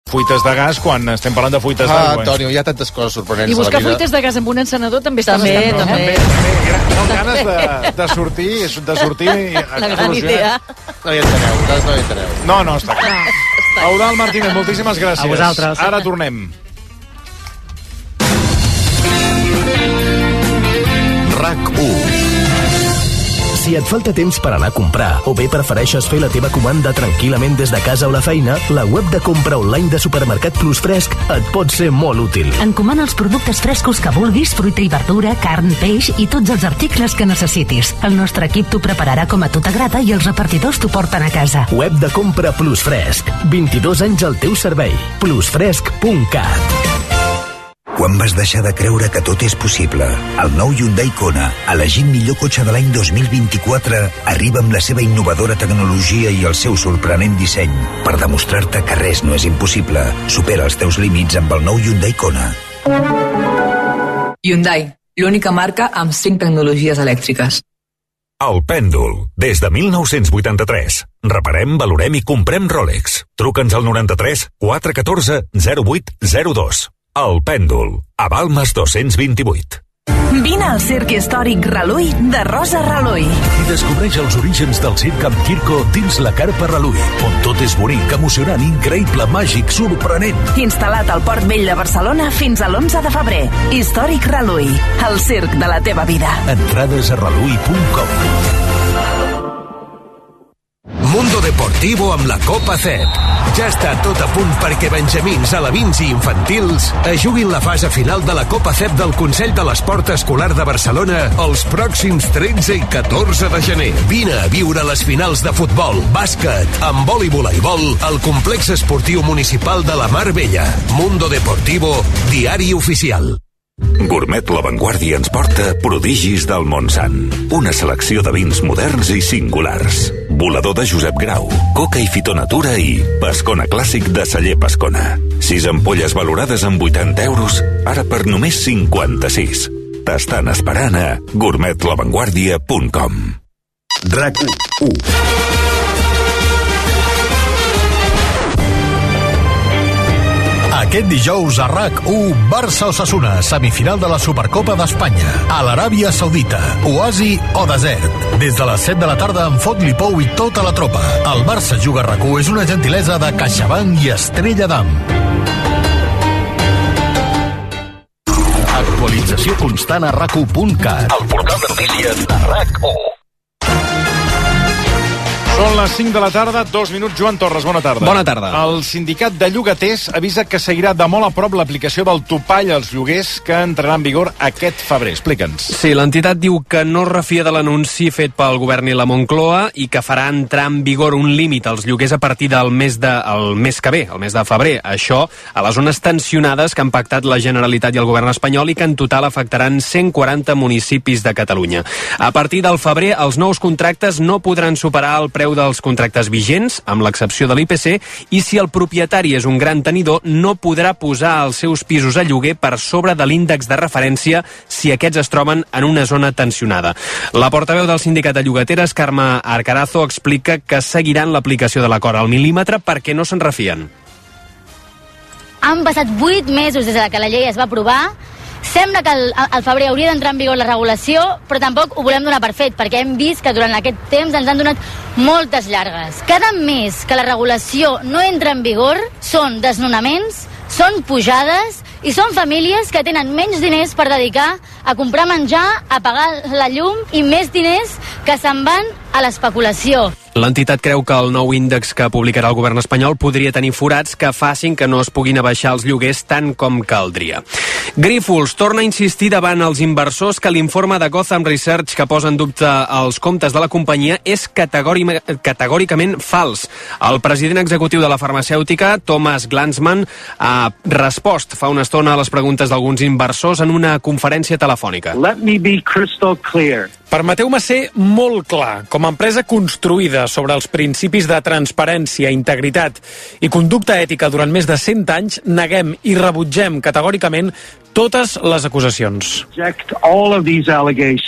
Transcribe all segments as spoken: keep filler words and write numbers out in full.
fuites de gas quan estem parlant de fuites ah, d'aigua. Ah, Antonio, hi ha tantes coses sorprenents I buscar a la vida. fuites de gas amb un encenedor també està També, bastant també. bé. També, també. Són ganes de, de sortir, de sortir... La gran idea. No hi enteneu, vosaltres no hi enteneu. No, no, està clar. Eudald Martínez, moltíssimes gràcies. A vosaltres. Ara tornem. RAC u. Si et falta temps per anar a comprar o bé prefereixes fer la teva comanda tranquil·lament des de casa o la feina, la web de compra online de Supermercat Plus Fresc et pot ser molt útil. Encomana els productes frescos que vulguis, fruita i verdura, carn, peix i tots els articles que necessitis. El nostre equip t'ho prepararà com a tu t'agrada i els repartidors t'ho porten a casa. Web de compra Plus Fresc. vint-i-dos anys al teu servei. plusfresc punt cat. Quan vas deixar de creure que tot és possible? El nou Hyundai Kona, elegit millor cotxe de l'any dos mil vint-i-quatre, arriba amb la seva innovadora tecnologia i el seu sorprenent disseny per demostrar-te que res no és impossible. Supera els teus límits amb el nou Hyundai Kona. Hyundai, l'única marca amb cinc tecnologies elèctriques. El Pèndol, des de mil nou-cents vuitanta-tres. Reparem, valorem i comprem Rolex. Truca'ns al noranta-tres quatre un quatre zero vuit zero dos. El Pèndol, a Balmes dos-cents vint-i-vuit. Vine al Circ Històric Relull de Rosa Relull. Descobreix els orígens del circ amb Quirco dins la Carpa Relull, on tot és bonic, emocionant, increïble, màgic, sorprenent. Instal·lat al Port Vell de Barcelona fins a l'onze de febrer. Històric Relull, el circ de la teva vida. Entrades a relull punt com. Mundo Deportivo amb la Copa C E P. Ja està tot a punt perquè benjamins, alevins i infantils es juguin la fase final de la Copa C E P del Consell de l'Esport Escolar de Barcelona els pròxims tretze i catorze de gener. Vine a viure les finals de futbol, bàsquet, handbol i voleibol al complex esportiu municipal de la Mar Bella. Mundo Deportivo, diari oficial. Gourmet La Vanguardia ens porta Prodigis del Montsant, una selecció de vins moderns i singulars. Volador de Josep Grau, Coca i Fitonatura i Pescona Clàssic de Celler Pescona. Sis ampolles valorades amb vuitanta euros, ara per només cinquanta-sis. T'estan esperant a gourmet la vanguardia punt com. RAC u. Aquest dijous a RAC u, Barça-Osasuna, semifinal de la Supercopa d'Espanya. A l'Aràbia Saudita, oasi o desert. Des de les set de la tarda amb Fot-li Pou i tota la tropa. El Barça juga a RAC u és una gentilesa de CaixaBank i Estrella d'Am. Actualització constant a rac u punt cat. El portal de notícies de RAC u. Són les cinc de la tarda, dos minuts. Joan Torres, bona tarda. Bona tarda. El sindicat de llogaters avisa que seguirà de molt a prop l'aplicació del topall als lloguers que entrarà en vigor aquest febrer. Explica'ns. Sí, l'entitat diu que no refia de l'anunci fet pel govern i la Moncloa i que farà entrar en vigor un límit als lloguers a partir del mes, de, el mes que ve, el mes de febrer. Això a les zones tensionades que han pactat la Generalitat i el govern espanyol i que en total afectaran cent quaranta municipis de Catalunya. A partir del febrer, els nous contractes no podran superar el preu dels contractes vigents, amb l'excepció de l'I P C, i si el propietari és un gran tenidor, no podrà posar els seus pisos a lloguer per sobre de l'índex de referència si aquests es troben en una zona tensionada. La portaveu del sindicat de llogateres, Carme Arcarazo, explica que seguiran l'aplicació de l'acord al mil·límetre perquè no se'n refien. Han passat vuit mesos des que la llei es va aprovar. Sembla que al, al febrer hauria d'entrar en vigor la regulació, però tampoc ho volem donar per fet, perquè hem vist que durant aquest temps ens han donat moltes llargues. Cada mes que la regulació no entra en vigor són desnonaments, són pujades i són famílies que tenen menys diners per dedicar a comprar menjar, a pagar la llum i més diners que se'n van a l'especulació. L'entitat creu que el nou índex que publicarà el govern espanyol podria tenir forats que facin que no es puguin abaixar els lloguers tant com caldria. Grífols torna a insistir davant els inversors que l'informe de Gotham Research que posa en dubte els comptes de la companyia és categòricament fals. El president executiu de la farmacèutica, Thomas Glanzmann, ha respost fa una estona a les preguntes d'alguns inversors en una conferència telefònica. Let me be crystal clear. Permeteu-me ser molt clar. Com a empresa construïda sobre els principis de transparència, integritat i conducta ètica durant més de cent anys, neguem i rebutgem categòricament totes les acusacions.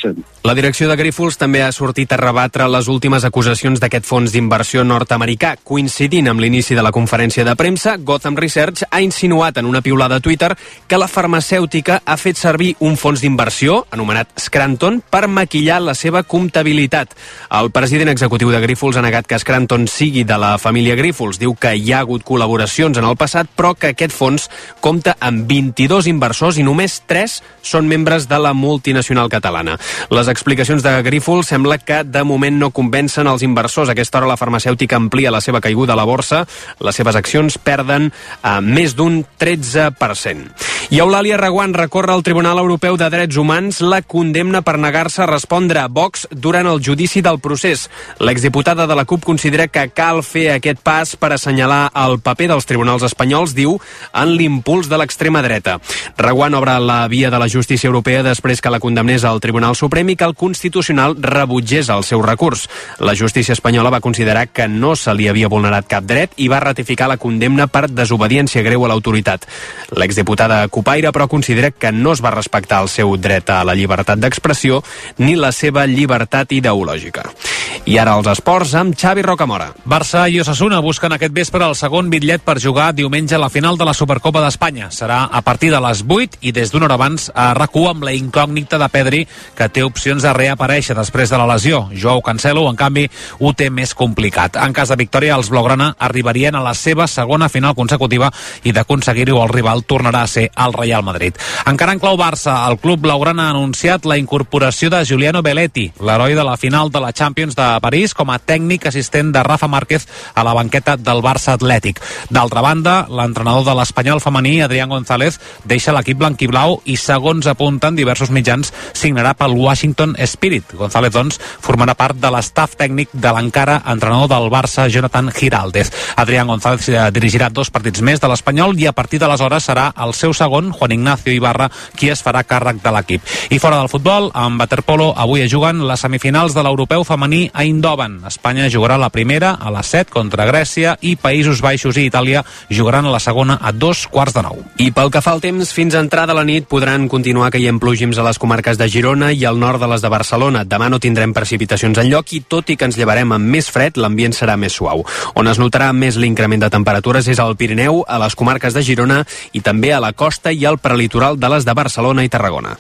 La direcció de Grífols també ha sortit a rebatre les últimes acusacions d'aquest fons d'inversió nord-americà. Coincidint amb l'inici de la conferència de premsa, Gotham Research ha insinuat en una piulada a Twitter que la farmacèutica ha fet servir un fons d'inversió, anomenat Scranton, per maquillar la seva comptabilitat. El president executiu de Grífols ha negat que Scranton sigui de la família Grífols. Diu que hi ha hagut col·laboracions en el passat, però que aquest fons compta amb vint-i-dos inversors i només tres són membres de la multinacional catalana. Les explicacions de Grífols sembla que de moment no convencen els inversors. A aquesta hora la farmacèutica amplia la seva caiguda a la borsa. Les seves accions perden a més d'un tretze per cent. I Eulàlia Reguant recorre al Tribunal Europeu de Drets Humans la condemna per negar-se a respondre a Vox durant el judici del procés. L'exdiputada de la CUP considera que cal fer aquest pas per assenyalar el paper dels tribunals espanyols, diu, en l'impuls de l'extrema dreta. Reguant obre la via de la justícia europea després que la condemnés al Tribunal Suprem i que el Constitucional rebutgés el seu recurs. La justícia espanyola va considerar que no se li havia vulnerat cap dret i va ratificar la condemna per desobediència greu a l'autoritat. L'exdiputada cupaire, però, considera que no es va respectar el seu dret a la llibertat d'expressió ni la seva llibertat ideològica. I ara els esports amb Xavi Rocamora. Barça i Osasuna busquen aquest vespre el segon bitllet per jugar diumenge a la final de la Supercopa d'Espanya. Serà a partir de les vuit i des d'una hora abans a RAC u amb la incògnita de Pedri, que té opcions de reaparèixer després de la lesió. Joao Cancelo, en canvi, ho té més complicat. En cas de victòria, els blaugrana arribarien a la seva segona final consecutiva i d'aconseguir-ho el rival tornarà a ser el Real Madrid. Encara en clau Barça, el club blaugrana ha anunciat la incorporació de Giuliano Belletti, l'heroi de la final de la Champions de París, com a tècnic assistent de Rafa Márquez a la banqueta del Barça Atlètic. D'altra banda, l'entrenador de l'Espanyol femení, Adrián González, deixa l'equip blanquiblau i, segons apunten diversos mitjans, signarà pel Washington Spirit. González, doncs, formarà part de l'estaf tècnic de l'encara entrenador del Barça, Jonathan Giraldez. Adrián González dirigirà dos partits més de l'Espanyol i a partir d'aleshores serà el seu segon, Juan Ignacio Ibarra, qui es farà càrrec de l'equip. I fora del futbol, amb waterpolo, avui es juguen les semifinals de l'europeu femení a Eindhoven. Espanya jugarà la primera a les set contra Grècia i Països Baixos i Itàlia jugaran a la segona a dos quarts de nou. I pel que fa al temps, fins a entrada a la nit podran continuar caient plogins a les comarques de Girona i al nord de les de Barcelona. Demà no tindrem precipitacions enlloc i, tot i que ens llevarem amb més fred, l'ambient serà més suau. On es notarà més l'increment de temperatures és al Pirineu, a les comarques de Girona i també a la costa i al prelitoral de les de Barcelona i Tarragona.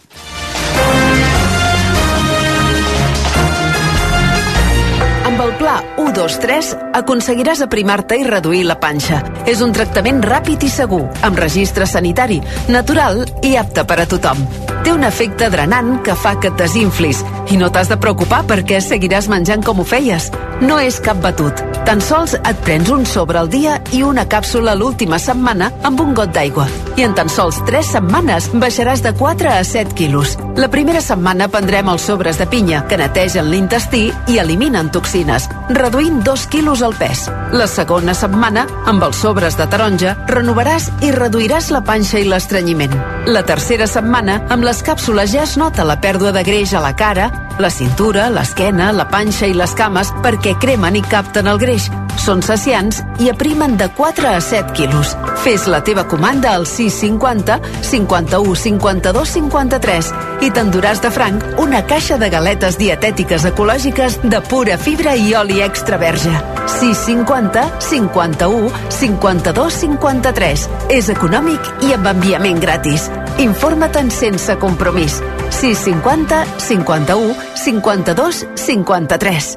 Amb el pla u dos tres aconseguiràs aprimar-te i reduir la panxa. És un tractament ràpid i segur, amb registre sanitari, natural i apte per a tothom. Té un efecte drenant que fa que et desinflis i no t'has de preocupar perquè seguiràs menjant com ho feies. No és cap batut. Tan sols et prens un sobre al dia i una càpsula l'última setmana amb un got d'aigua. I en tan sols tres setmanes baixaràs de quatre a set quilos. La primera setmana prendrem els sobres de pinya, que netegen l'intestí i eliminen toxines, reduint dos quilos el pes. La segona setmana, amb els sobres de taronja, renovaràs i reduiràs la panxa i l'estrenyiment. La tercera setmana, amb les càpsules ja es nota la pèrdua de greix a la cara, la cintura, l'esquena, la panxa i les cames perquè cremen i capten el greix. Són saciants i aprimen de quatre a set quilos. Fes la teva comanda al sis cinquanta cinquanta-u cinquanta-dos cinquanta-tres i t'enduràs de franc una caixa de galetes dietètiques ecològiques de pura fibra i oli extra verge. sis cinquanta cinquanta-u cinquanta-dos cinquanta-tres. És econòmic i amb enviament gratis. Informa-te'n sense compromís. sis cinquanta cinquanta-u cinquanta-dos cinquanta-tres.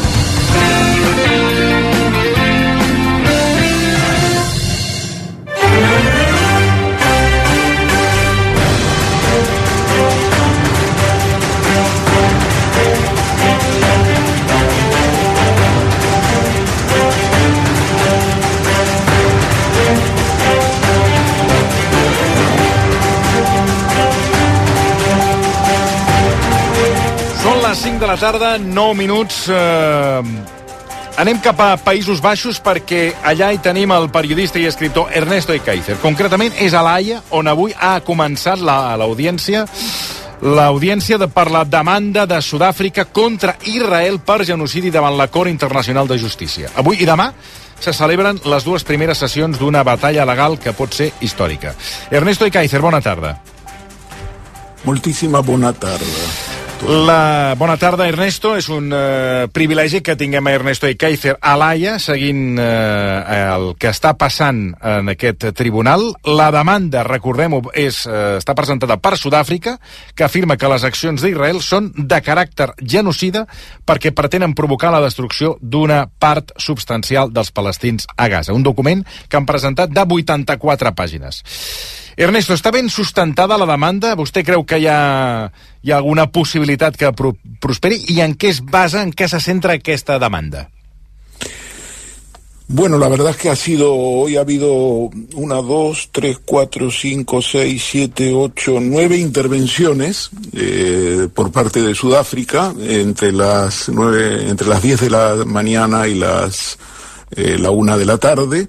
cinc de la tarda, nou minuts. Eh, anem cap a Països Baixos perquè allà hi tenim el periodista i escriptor Ernesto Ekaizer. Concretament és a l'Haia, on avui ha començat la, l'audiència l'audiència de, per la demanda de Sud-àfrica contra Israel per genocidi davant la Cort Internacional de Justícia. Avui i demà se celebren les dues primeres sessions d'una batalla legal que pot ser històrica. Ernesto Ekaizer, bona tarda. Moltíssima bona tarda. La bona tarda, Ernesto. És un eh, privilegi que tinguem a Ernesto Ekaizer a l'Haia, seguint eh, el que està passant en aquest tribunal. La demanda, recordem-ho, és, eh, està presentada per Sud-àfrica, que afirma que les accions d'Israel són de caràcter genocida perquè pretenen provocar la destrucció d'una part substancial dels palestins a Gaza. Un document que han presentat de vuitanta-quatre pàgines. Ernesto, està ben sustentada la demanda? Vostè creu que hi ha, hi ha alguna possibilitat que pro prosperi? I en què es basa, en què se centra aquesta demanda? Bueno, la verdad es que ha sido, hoy ha habido una, dos, tres, cuatro, cinco, seis, siete, ocho, nueve intervenciones eh, por parte de Sudáfrica entre las nueve, entre las diez de la mañana y las eh, la una de la tarde.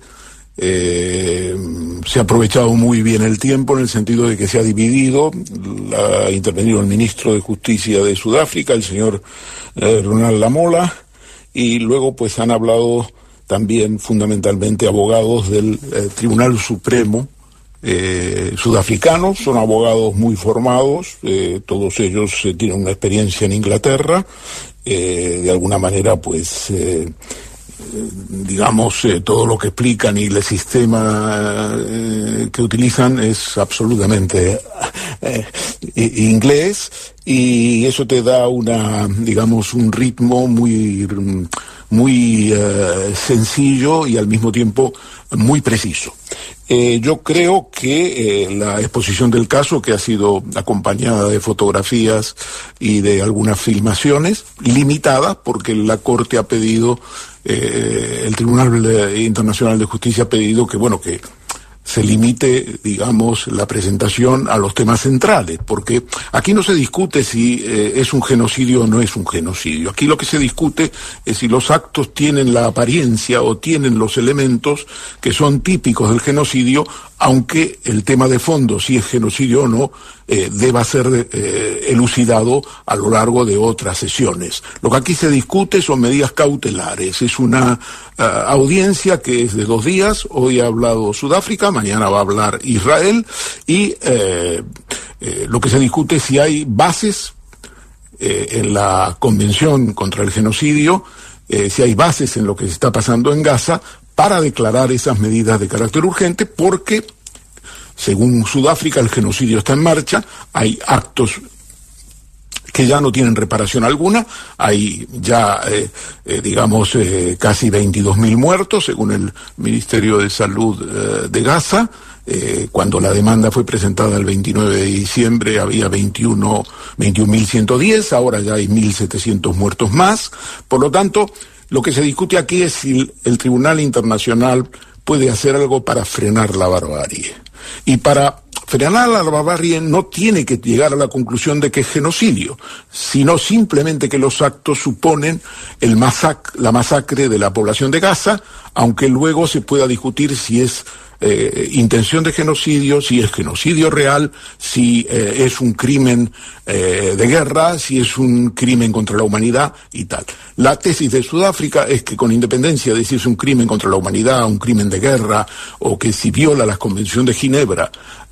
Eh, se ha aprovechado muy bien el tiempo en el sentido de que se ha dividido. Ha intervenido el ministro de Justicia de Sudáfrica, el señor eh, Ronald Lamola, y luego pues han hablado también fundamentalmente abogados del eh, Tribunal Supremo eh, sudafricano. Son abogados muy formados, eh, todos ellos eh, tienen una experiencia en Inglaterra, eh, de alguna manera pues eh, digamos, eh, todo lo que explican y el sistema eh, que utilizan es absolutamente eh, inglés, y eso te da una, digamos, un ritmo muy, muy eh, sencillo y al mismo tiempo muy preciso. Eh, yo creo que eh, la exposición del caso, que ha sido acompañada de fotografías y de algunas filmaciones, limitadas, porque la Corte ha pedido, eh, el Tribunal Internacional de Justicia ha pedido que, bueno, que se limite, digamos, la presentación a los temas centrales, porque aquí no se discute si eh, es un genocidio o no es un genocidio. Aquí lo que se discute es si los actos tienen la apariencia o tienen los elementos que son típicos del genocidio, aunque el tema de fondo, si es genocidio o no, eh, deba ser eh, elucidado a lo largo de otras sesiones. Lo que aquí se discute son medidas cautelares. Es una uh, audiencia que es de dos días. Hoy ha hablado Sudáfrica, mañana va a hablar Israel, y eh, eh, lo que se discute es si hay bases eh, en la Convención contra el Genocidio, eh, si hay bases en lo que se está pasando en Gaza para declarar esas medidas de carácter urgente, porque, según Sudáfrica, el genocidio está en marcha, hay actos que ya no tienen reparación alguna, hay ya, eh, eh, digamos, eh, casi veintidós mil muertos, según el Ministerio de Salud eh, de Gaza. Eh, cuando la demanda fue presentada el veintinueve de diciembre había veintiuno mil ciento diez, ahora ya hay mil setecientos muertos más. Por lo tanto, lo que se discute aquí es si el, el Tribunal Internacional puede hacer algo para frenar la barbarie. Y para frenar la barbarie no tiene que llegar a la conclusión de que es genocidio, sino simplemente que los actos suponen el masac- la masacre de la población de Gaza, aunque luego se pueda discutir si es Eh, intención de genocidio, si es genocidio real, si eh, es un crimen eh, de guerra, si es un crimen contra la humanidad y tal. La tesis de Sudáfrica es que, con independencia de si es un crimen contra la humanidad, un crimen de guerra, o que si viola la Convención de Ginebra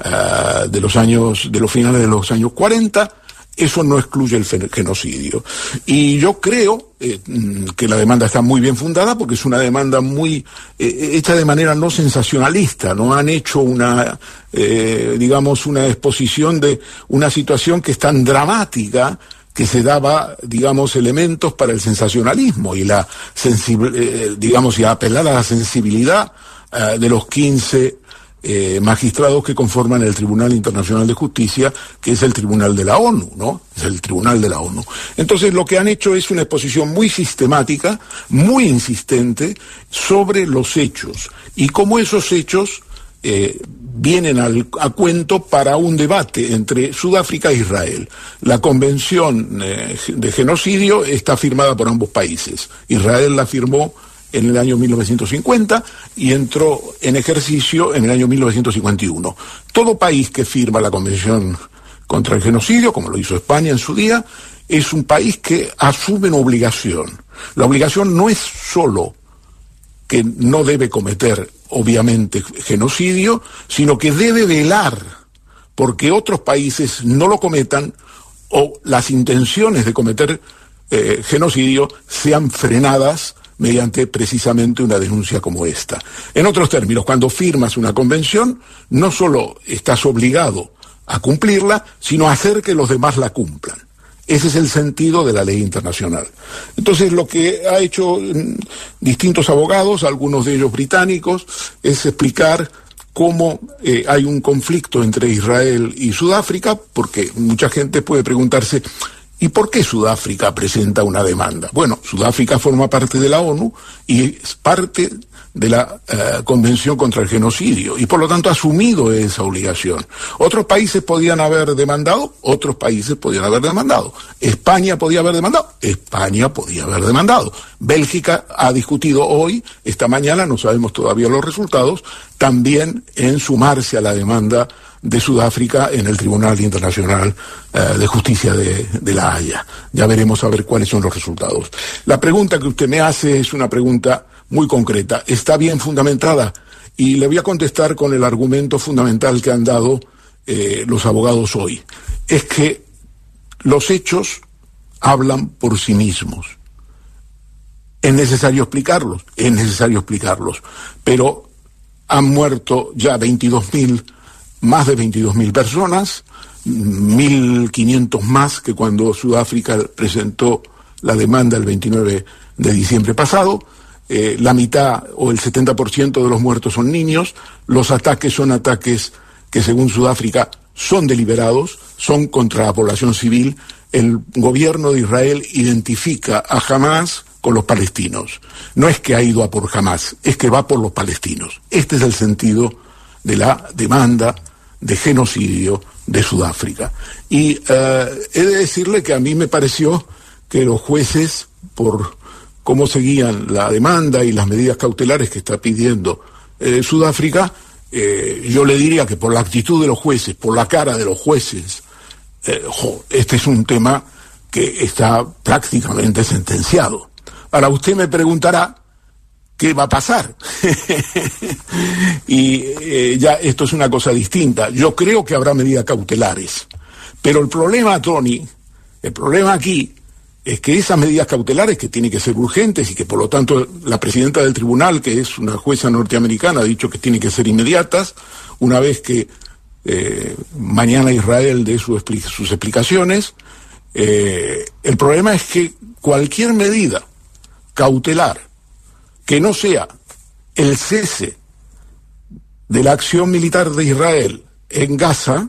eh, de los años, de los finales de los años cuarenta, eso no excluye el genocidio. Y yo creo eh, que la demanda está muy bien fundada, porque es una demanda muy eh, hecha de manera no sensacionalista. No han hecho una, eh, digamos, una exposición de una situación que es tan dramática que se daba, digamos, elementos para el sensacionalismo y la sensible, eh, digamos, y apelar a la sensibilidad eh, de los quince Eh, magistrados que conforman el Tribunal Internacional de Justicia, que es el Tribunal de la ONU, ¿no? Es el Tribunal de la ONU. Entonces, lo que han hecho es una exposición muy sistemática, muy insistente sobre los hechos, y cómo esos hechos eh, vienen al, a cuento para un debate entre Sudáfrica e Israel. La Convención eh, de Genocidio está firmada por ambos países. Israel la firmó en el año mil novecientos cincuenta y entró en ejercicio en el año mil novecientos cincuenta y uno. Todo país que firma la Convención contra el Genocidio, como lo hizo España en su día, es un país que asume una obligación. La obligación no es solo que no debe cometer, obviamente, genocidio, sino que debe velar porque otros países no lo cometan, o las intenciones de cometer eh, genocidio sean frenadas mediante precisamente una denuncia como esta. En otros términos, cuando firmas una convención, no solo estás obligado a cumplirla, sino a hacer que los demás la cumplan. Ese es el sentido de la ley internacional. Entonces, lo que ha hecho mm, distintos abogados, algunos de ellos británicos, es explicar cómo eh, hay un conflicto entre Israel y Sudáfrica, porque mucha gente puede preguntarse, ¿y por qué Sudáfrica presenta una demanda? Bueno, Sudáfrica forma parte de la ONU y es parte de la uh, Convención contra el Genocidio, y por lo tanto ha asumido esa obligación. Otros países podían haber demandado, otros países podían haber demandado. España podía haber demandado, España podía haber demandado. Bélgica ha discutido hoy, esta mañana, no sabemos todavía los resultados, también en sumarse a la demanda de Sudáfrica en el Tribunal Internacional uh, de Justicia de, de La Haya. Ya veremos a ver cuáles son los resultados. La pregunta que usted me hace es una pregunta muy concreta, está bien fundamentada, y le voy a contestar con el argumento fundamental que han dado eh, los abogados hoy. Es que los hechos hablan por sí mismos. Es necesario explicarlos, es necesario explicarlos, pero han muerto ya veintidós mil, más de veintidós mil personas, mil quinientos más que cuando Sudáfrica presentó la demanda el veintinueve de diciembre pasado. Eh, la mitad o el setenta por ciento de los muertos son niños. Los ataques son ataques que, según Sudáfrica, son deliberados, son contra la población civil. El gobierno de Israel identifica a Hamás con los palestinos. No es que ha ido a por Hamás, es que va por los palestinos. Este es el sentido de la demanda de genocidio de Sudáfrica. Y uh, he de decirle que a mí me pareció que los jueces, por cómo seguían la demanda y las medidas cautelares que está pidiendo eh, Sudáfrica, eh, yo le diría que por la actitud de los jueces, por la cara de los jueces, eh, jo, este es un tema que está prácticamente sentenciado. Ahora usted me preguntará, ¿qué va a pasar? Y eh, ya esto es una cosa distinta. Yo creo que habrá medidas cautelares, pero el problema, Tony, el problema aquí es que esas medidas cautelares, que tienen que ser urgentes y que por lo tanto la presidenta del tribunal, que es una jueza norteamericana, ha dicho que tienen que ser inmediatas, una vez que eh, mañana Israel dé su expli- sus explicaciones. Eh, el problema es que cualquier medida cautelar que no sea el cese de la acción militar de Israel en Gaza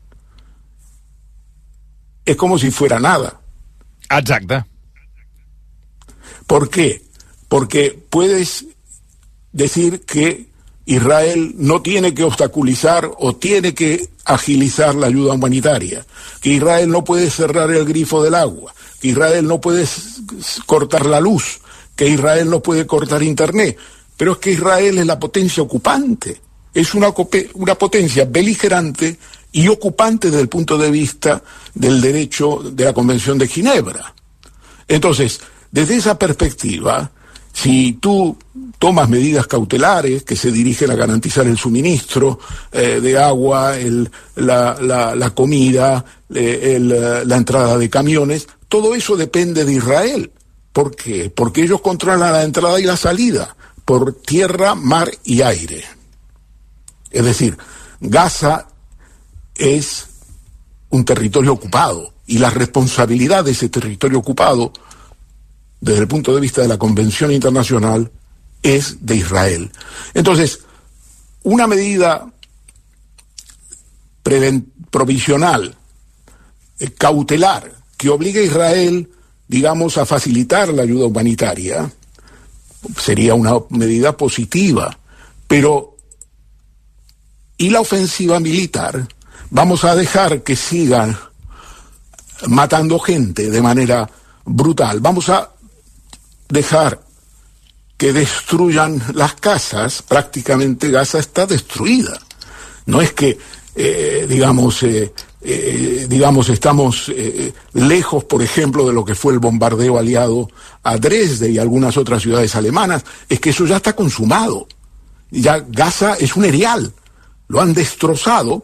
es como si fuera nada. Exacte. ¿Por qué? Porque puedes decir que Israel no tiene que obstaculizar o tiene que agilizar la ayuda humanitaria, que Israel no puede cerrar el grifo del agua, que Israel no puede cortar la luz, que Israel no puede cortar internet, pero es que Israel es la potencia ocupante, es una, una potencia beligerante y ocupante desde el punto de vista del derecho de la Convención de Ginebra. Entonces, desde esa perspectiva, si tú tomas medidas cautelares que se dirigen a garantizar el suministro eh, de agua, el, la, la, la comida, eh, el, la entrada de camiones, todo eso depende de Israel. ¿Por qué? Porque ellos controlan la entrada y la salida por tierra, mar y aire. Es decir, Gaza es un territorio ocupado y la responsabilidad de ese territorio ocupado, desde el punto de vista de la Convención Internacional, es de Israel. Entonces, una medida preven- provisional, eh, cautelar, que obligue a Israel, digamos, a facilitar la ayuda humanitaria, sería una medida positiva, pero ¿y la ofensiva militar? Vamos a dejar que sigan matando gente de manera brutal. Vamos a dejar que destruyan las casas. Prácticamente Gaza está destruida. No es que, eh, digamos, eh, eh, digamos, estamos eh, lejos, por ejemplo, de lo que fue el bombardeo aliado a Dresde y algunas otras ciudades alemanas. Es que eso ya está consumado. Ya Gaza es un erial. Lo han destrozado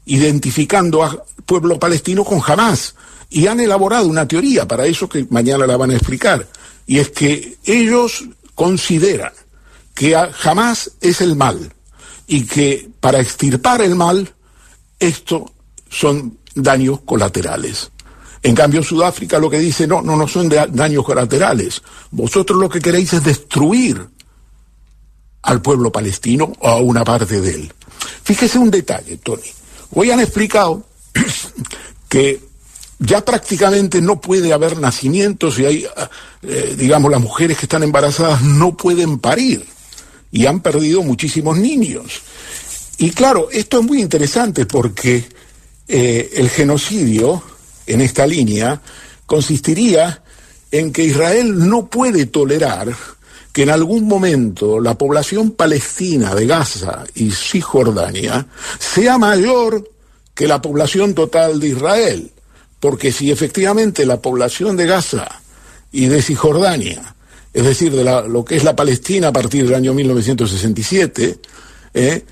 identificando al pueblo palestino con Hamás. Y han elaborado una teoría para eso que mañana la van a explicar. Y es que ellos consideran que Hamás es el mal y que para extirpar el mal, esto son daños colaterales. En cambio, Sudáfrica lo que dice, no, no, no son de daños colaterales. Vosotros lo que queréis es destruir al pueblo palestino o a una parte de él. Fíjese un detalle, Tony. Hoy han explicado que ya prácticamente no puede haber nacimientos y hay, eh, digamos, las mujeres que están embarazadas no pueden parir y han perdido muchísimos niños. Y claro, esto es muy interesante porque eh, el genocidio en esta línea consistiría en que Israel no puede tolerar que en algún momento la población palestina de Gaza y Cisjordania sea mayor que la población total de Israel. Porque si efectivamente la población de Gaza y de Cisjordania, es decir, de la, lo que es la Palestina a partir del año mil novecientos sesenta y siete, eh,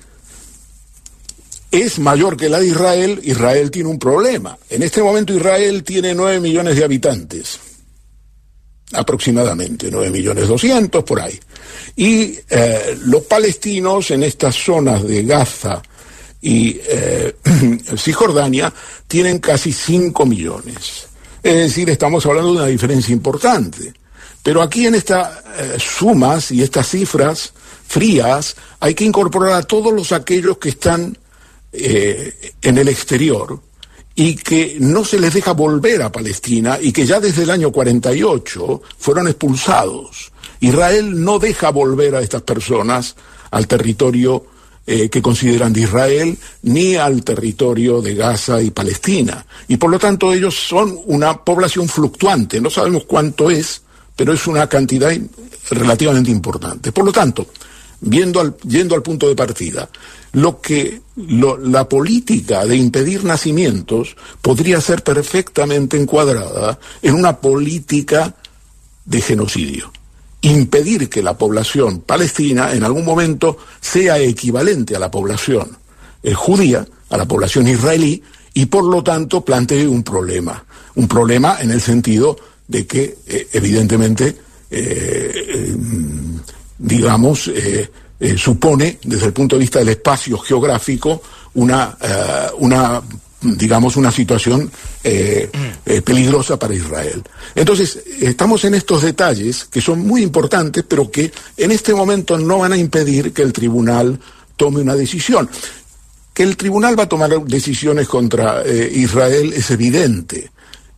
es mayor que la de Israel, Israel tiene un problema. En este momento Israel tiene nueve millones de habitantes, aproximadamente, nueve millones doscientos por ahí. Y eh, los palestinos en estas zonas de Gaza y eh, Cisjordania tienen casi cinco millones. Es decir, estamos hablando de una diferencia importante. Pero aquí en estas eh, sumas y estas cifras frías hay que incorporar a todos los aquellos que están eh, en el exterior y que no se les deja volver a Palestina y que ya desde el año cuarenta y ocho fueron expulsados. Israel no deja volver a estas personas al territorio Eh, que consideran de Israel, ni al territorio de Gaza y Palestina. Y por lo tanto ellos son una población fluctuante, no sabemos cuánto es, pero es una cantidad relativamente importante. Por lo tanto, viendo al, yendo al punto de partida, lo que lo, la política de impedir nacimientos podría ser perfectamente encuadrada en una política de genocidio. Impedir que la población palestina en algún momento sea equivalente a la población eh, judía, a la población israelí, y por lo tanto plantee un problema. Un problema en el sentido de que, eh, evidentemente, eh, eh, digamos, eh, eh, supone, desde el punto de vista del espacio geográfico, una, uh, una digamos, una situación eh, eh, peligrosa para Israel. Entonces, estamos en estos detalles que son muy importantes, pero que en este momento no van a impedir que el tribunal tome una decisión. Que el tribunal va a tomar decisiones contra eh, Israel es evidente.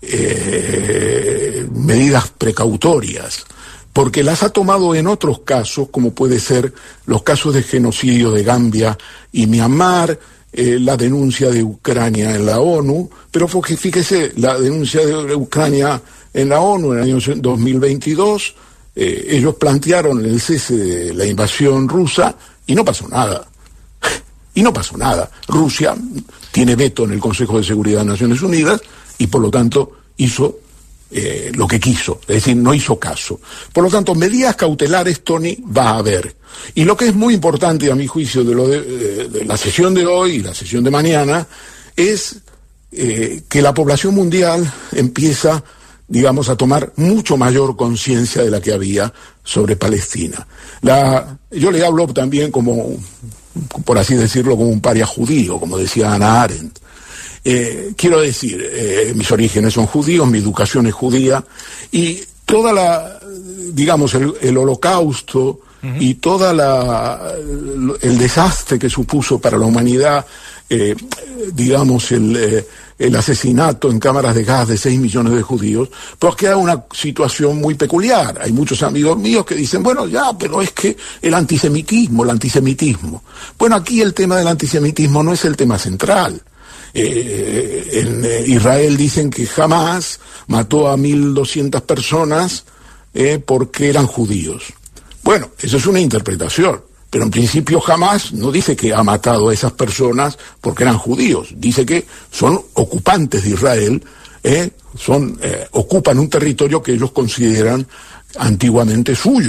Eh, medidas precautorias, porque las ha tomado en otros casos, como puede ser los casos de genocidio de Gambia y Myanmar, Eh, la denuncia de Ucrania en la ONU, pero porque fíjese, la denuncia de Ucrania en la ONU en el año dos mil veintidós, eh, ellos plantearon el cese de la invasión rusa y no pasó nada. Y no pasó nada. Rusia tiene veto en el Consejo de Seguridad de Naciones Unidas y por lo tanto hizo eh, lo que quiso, es decir, no hizo caso. Por lo tanto, medidas cautelares, Tony, va a haber. Y lo que es muy importante, a mi juicio, de, lo de, de, de la sesión de hoy y la sesión de mañana, es eh, que la población mundial empieza, digamos, a tomar mucho mayor conciencia de la que había sobre Palestina. La, yo le hablo también como, por así decirlo, como un paria judío, como decía Hannah Arendt. Eh, quiero decir, eh, mis orígenes son judíos, mi educación es judía, y toda la, digamos, el, el holocausto uh-huh. y toda la el desastre que supuso para la humanidad, eh, digamos, el, eh, el asesinato en cámaras de gas de seis millones de judíos, pues queda una situación muy peculiar. Hay muchos amigos míos que dicen, bueno, ya, pero es que el antisemitismo, el antisemitismo. Bueno, aquí el tema del antisemitismo no es el tema central. Eh, en eh, Israel dicen que Hamás mató a mil doscientas personas eh, porque eran judíos. Bueno, eso es una interpretación, pero en principio Hamás no dice que ha matado a esas personas porque eran judíos, dice que son ocupantes de Israel, eh, son, eh, ocupan un territorio que ellos consideran antiguamente suyo.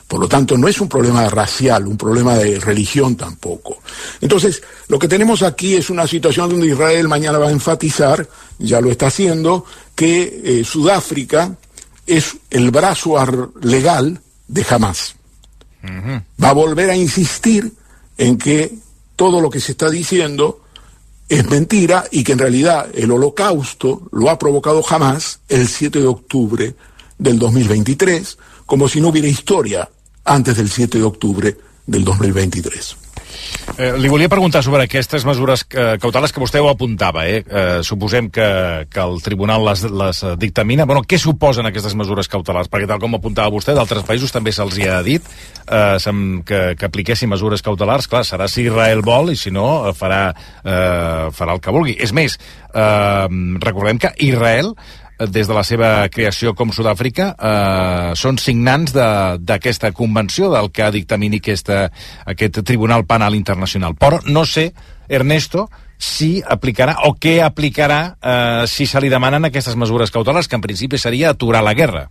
Por lo tanto, no es un problema racial, un problema de religión tampoco. Entonces, lo que tenemos aquí es una situación donde Israel mañana va a enfatizar, ya lo está haciendo, que eh, Sudáfrica es el brazo legal de Hamás. Uh-huh. Va a volver a insistir en que todo lo que se está diciendo es mentira y que en realidad el holocausto lo ha provocado Hamás el siete de octubre del dos mil veintitrés, como si no hubiera historia antes del siete de octubre del dos mil veintitrés. Eh, li volia preguntar sobre aquestes mesures eh, cautelars que vostè ho apuntava, eh? eh suposem que, que el tribunal les, les dictamina. Bueno, què suposen aquestes mesures cautelars? Perquè tal com apuntava vostè, d'altres països també se'ls hi ha dit eh, que, que apliquessin mesures cautelars. Clar, serà si Israel vol i si no farà, eh, farà el que vulgui. És més, eh, recordem que Israel, des de la seva creació com Sud-àfrica, eh, són signants d'aquesta convenció del que dictamini aquesta, aquest Tribunal Penal Internacional. Però no sé, Ernesto, si aplicarà o què aplicarà eh, si se li demanen aquestes mesures cautelars, que en principi seria aturar la guerra.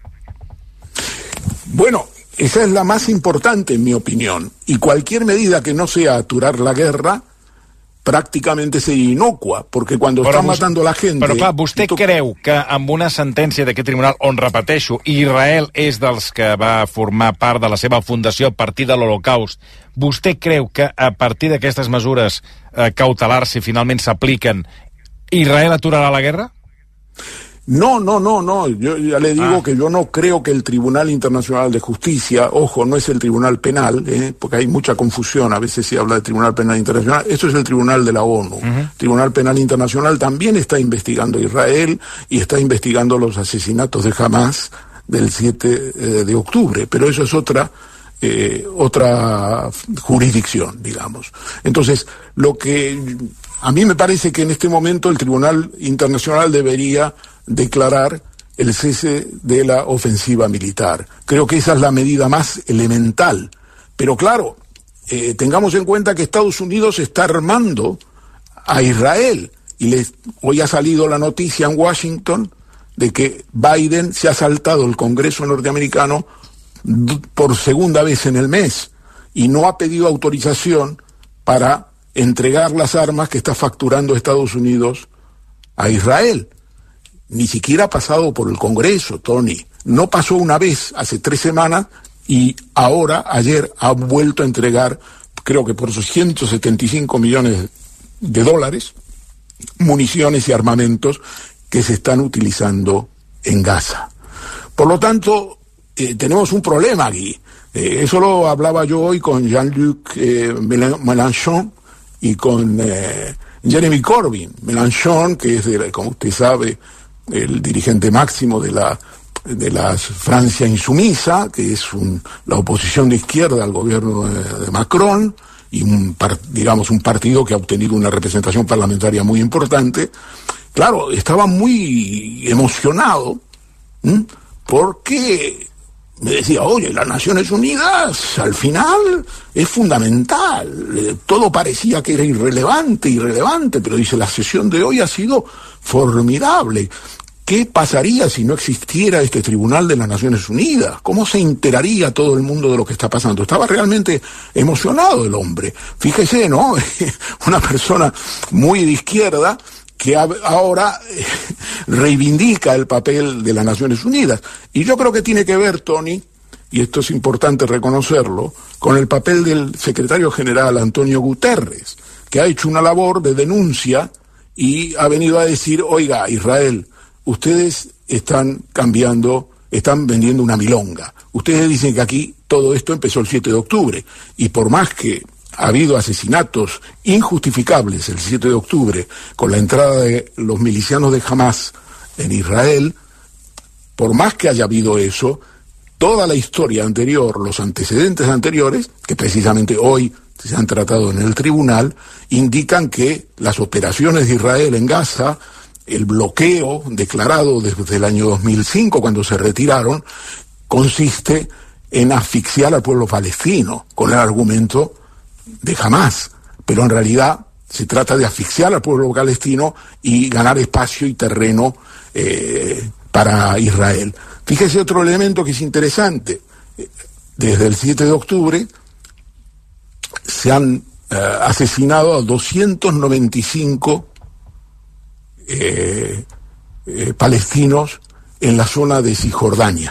Bueno, esa es la más importante en mi opinión. Y cualquier medida que no sea aturar la guerra pràcticament seria inocua, perquè quan està matant la gent... Però clar, vostè tu... creu que amb una sentència d'aquest tribunal, on, repeteixo, Israel és dels que va formar part de la seva fundació a partir de l'Holocaust, vostè creu que a partir d'aquestes mesures eh, cautelars, si finalment s'apliquen, Israel aturarà la guerra? No, no, no, no, yo ya le digo ah. que yo no creo que el Tribunal Internacional de Justicia, ojo, no es el Tribunal Penal, eh, porque hay mucha confusión, a veces se habla de Tribunal Penal Internacional, esto es el Tribunal de la ONU. Uh-huh. Tribunal Penal Internacional también está investigando a Israel y está investigando los asesinatos de Hamás del siete de octubre, pero eso es otra, eh, otra jurisdicción, digamos. Entonces, lo que a mí me parece que en este momento el Tribunal Internacional debería declarar el cese de la ofensiva militar. Creo que esa es la medida más elemental. Pero claro, eh, tengamos en cuenta que Estados Unidos está armando a Israel. Y les, hoy ha salido la noticia en Washington de que Biden se ha saltado el Congreso norteamericano por segunda vez en el mes y no ha pedido autorización para entregar las armas que está facturando Estados Unidos a Israel. Ni siquiera ha pasado por el Congreso, Tony. No pasó una vez hace tres semanas y ahora, ayer, ha vuelto a entregar, creo que por ciento setenta y cinco millones de dólares, municiones y armamentos que se están utilizando en Gaza. Por lo tanto, eh, tenemos un problema aquí. Eh, eso lo hablaba yo hoy con Jean-Luc eh, Mélenchon y con eh, Jeremy Corbyn. Mélenchon, que es, de, como usted sabe, el dirigente máximo de la de la Francia insumisa, que es un, la oposición de izquierda al gobierno de, de Macron, y un par, digamos un partido que ha obtenido una representación parlamentaria muy importante. Claro, estaba muy emocionado, ¿m? porque me decía, oye, las Naciones Unidas al final es fundamental, eh, todo parecía que era irrelevante, irrelevante, pero dice, la sesión de hoy ha sido formidable. ¿Qué pasaría si no existiera este Tribunal de las Naciones Unidas? ¿Cómo se enteraría todo el mundo de lo que está pasando? Estaba realmente emocionado el hombre. Fíjese, ¿no? Una persona muy de izquierda que ahora reivindica el papel de las Naciones Unidas. Y yo creo que tiene que ver, Tony, y esto es importante reconocerlo, con el papel del secretario general Antonio Guterres, que ha hecho una labor de denuncia y ha venido a decir, oiga, Israel, ustedes están cambiando, están vendiendo una milonga. Ustedes dicen que aquí todo esto empezó el siete de octubre, y por más que ha habido asesinatos injustificables el siete de octubre con la entrada de los milicianos de Hamás en Israel, por más que haya habido eso, toda la historia anterior, los antecedentes anteriores, que precisamente hoy se han tratado en el tribunal, indican que las operaciones de Israel en Gaza, el bloqueo declarado desde el año dos mil cinco, cuando se retiraron, consiste en asfixiar al pueblo palestino con el argumento de Hamás, pero en realidad se trata de asfixiar al pueblo palestino y ganar espacio y terreno eh, para Israel. Fíjese otro elemento que es interesante. desde el siete de octubre se han eh, asesinado a doscientos noventa y cinco eh, eh, palestinos en la zona de Cisjordania.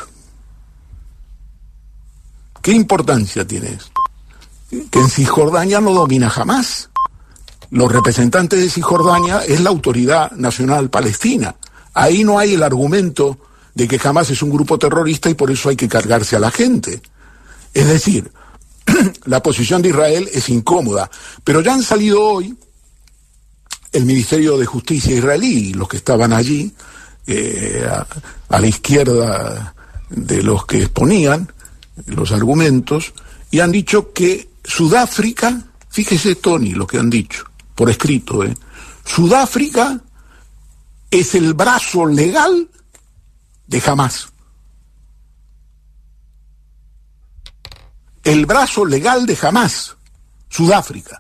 ¿Qué importancia tiene esto? Que en Cisjordania no domina Hamás. Los representantes de Cisjordania es la Autoridad Nacional Palestina. Ahí no hay el argumento de que Hamás es un grupo terrorista y por eso hay que cargarse a la gente. Es decir, la posición de Israel es incómoda, pero ya han salido hoy el Ministerio de Justicia israelí, los que estaban allí, eh, a, a la izquierda de los que exponían los argumentos, y han dicho que Sudáfrica, fíjese Tony lo que han dicho, por escrito, eh, Sudáfrica es el brazo legal de Hamás. El brazo legal de Hamás, Sudáfrica.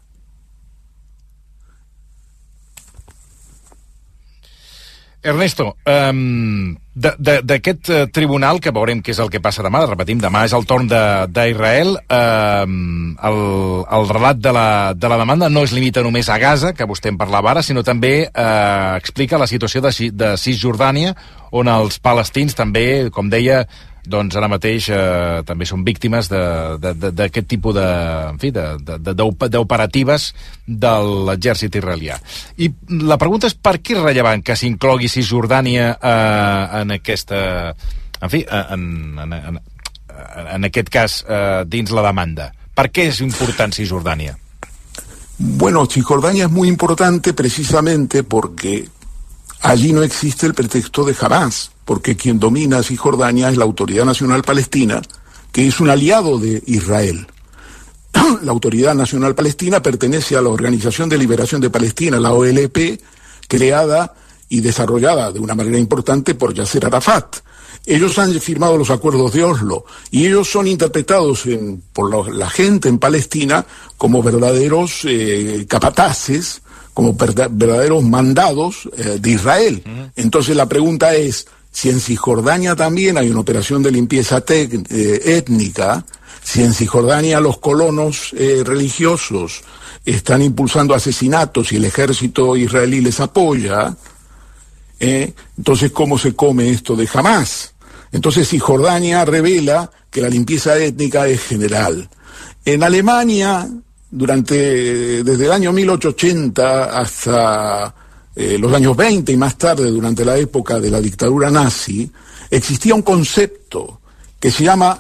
Ernesto, um, d'aquest uh, tribunal, que veurem què és el que passa demà, repetim, demà és el torn d'Israel, um, el, el relat de la, de la demanda no es limita només a Gaza, que vostè en parlava ara, sinó també uh, explica la situació de, de Cisjordània, on els palestins també, com deia, doncs ara mateix eh, també són víctimes d'aquest tipus de, en fi, d'operatives de l'exèrcit israelià. I la pregunta és per què és rellevant que s'inclogui Cisjordània eh, en aquesta, en fi, en, en, en, en aquest cas eh, dins la demanda. Per què és important Cisjordània? Bueno, Cisjordania es muy importante precisamente porque allí no existe el pretexto de Hamás, porque quien domina Cisjordania es la Autoridad Nacional Palestina, que es un aliado de Israel. La Autoridad Nacional Palestina pertenece a la Organización de Liberación de Palestina, la O L P, creada y desarrollada de una manera importante por Yasser Arafat. Ellos han firmado los acuerdos de Oslo y ellos son interpretados en, por la, la gente en Palestina como verdaderos eh, capataces, como verdaderos mandados eh, de Israel. Entonces la pregunta es, si en Cisjordania también hay una operación de limpieza eh, étnica, si en Cisjordania los colonos eh, religiosos están impulsando asesinatos y el ejército israelí les apoya, eh, entonces ¿cómo se come esto de Hamás? Entonces Cisjordania revela que la limpieza étnica es general. En Alemania, durante desde el año mil ochocientos ochenta hasta eh, los años veinte y más tarde, durante la época de la dictadura nazi, existía un concepto que se llama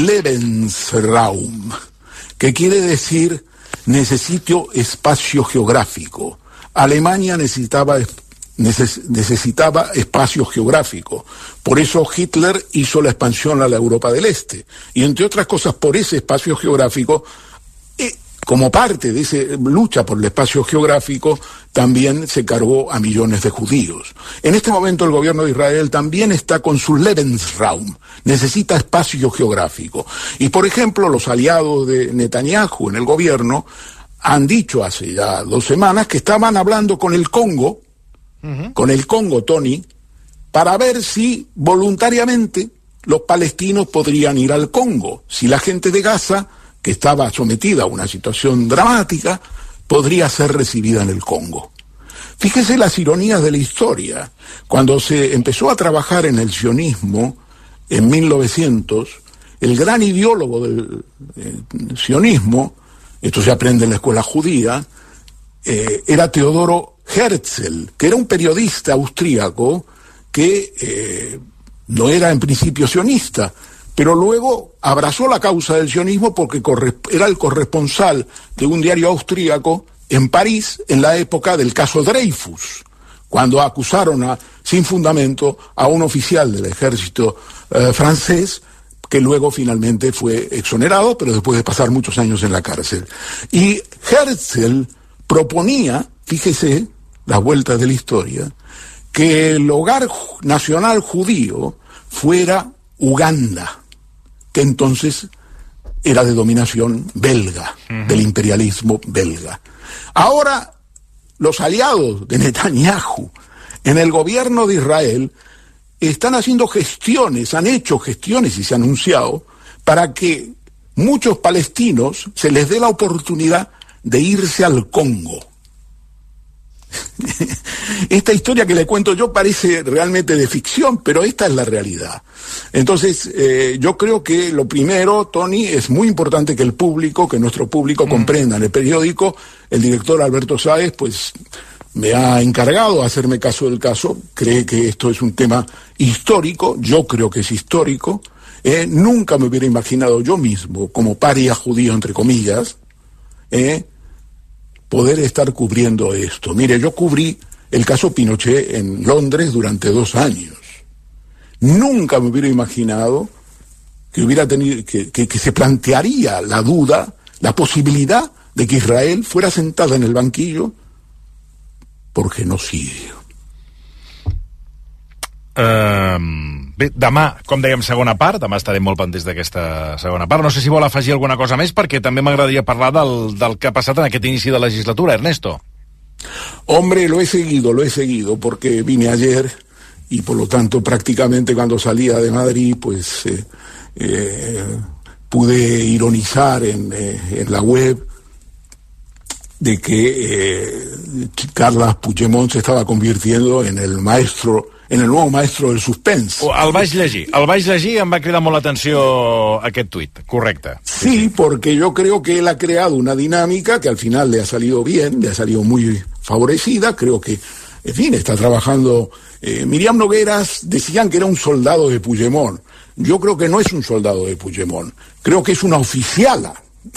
Lebensraum, que quiere decir necesito espacio geográfico. Alemania necesitaba neces necesitaba espacio geográfico. Por eso Hitler hizo la expansión a la Europa del Este. Y entre otras cosas, por ese espacio geográfico, eh, como parte de esa lucha por el espacio geográfico, también se cargó a millones de judíos. En este momento el gobierno de Israel también está con su Lebensraum, necesita espacio geográfico. Y por ejemplo, los aliados de Netanyahu en el gobierno han dicho hace ya dos semanas que estaban hablando con el Congo, uh-huh. con el Congo, Tony, para ver si voluntariamente los palestinos podrían ir al Congo, si la gente de Gaza, que estaba sometida a una situación dramática, podría ser recibida en el Congo. Fíjese las ironías de la historia. Cuando se empezó a trabajar en el sionismo, en mil novecientos, el gran ideólogo del eh, sionismo, esto se aprende en la escuela judía, eh, era Teodoro Herzl, que era un periodista austríaco que eh, no era en principio sionista, pero luego abrazó la causa del sionismo porque era el corresponsal de un diario austríaco en París en la época del caso Dreyfus, cuando acusaron a, sin fundamento a un oficial del ejército eh, francés, que luego finalmente fue exonerado, pero después de pasar muchos años en la cárcel. Y Herzl proponía, fíjese las vueltas de la historia, que el hogar nacional judío fuera Uganda, que entonces era de dominación belga, uh-huh. del imperialismo belga. Ahora, los aliados de Netanyahu en el gobierno de Israel están haciendo gestiones, han hecho gestiones y se ha anunciado para que muchos palestinos se les dé la oportunidad de irse al Congo. Esta historia que le cuento yo parece realmente de ficción, pero esta es la realidad. Entonces, eh, yo creo que lo primero, Tony, es muy importante que el público, que nuestro público mm. comprenda. En el periódico, el director Alberto Sáez, pues, me ha encargado de hacerme caso del caso, cree que esto es un tema histórico, yo creo que es histórico, eh, nunca me hubiera imaginado yo mismo, como paria judío, entre comillas, eh, poder estar cubriendo esto. Mire, yo cubrí el caso Pinochet en Londres durante dos años. Nunca me hubiera imaginado que hubiera tenido, que, que, que se plantearía la duda, la posibilidad de que Israel fuera sentada en el banquillo por genocidio. Uh, bé, demà, com dèiem, segona part, demà estarem molt pendents d'aquesta segona part. No sé si vol afegir alguna cosa més, perquè també m'agradaria parlar del, del que ha passat en aquest inici de legislatura, Ernesto. Hombre, lo he seguido, lo he seguido, porque vine ayer y por lo tanto prácticamente cuando salía de Madrid, pues eh, eh, pude ironizar en, eh, en la web de que eh, Carles Puigdemont se estaba convirtiendo en el maestro, en el nuevo maestro del suspense. Oh, el vaig llegir, el vaig llegir i em va cridar molt l'atenció aquest tuit, correcte. Sí, sí, porque yo creo que él ha creado una dinámica que al final le ha salido bien, le ha salido muy favorecida, creo que, en fin, está trabajando. Eh, Miriam Nogueras decían que era un soldado de Puigdemont. Yo creo que no es un soldado de Puigdemont, creo que es una oficiala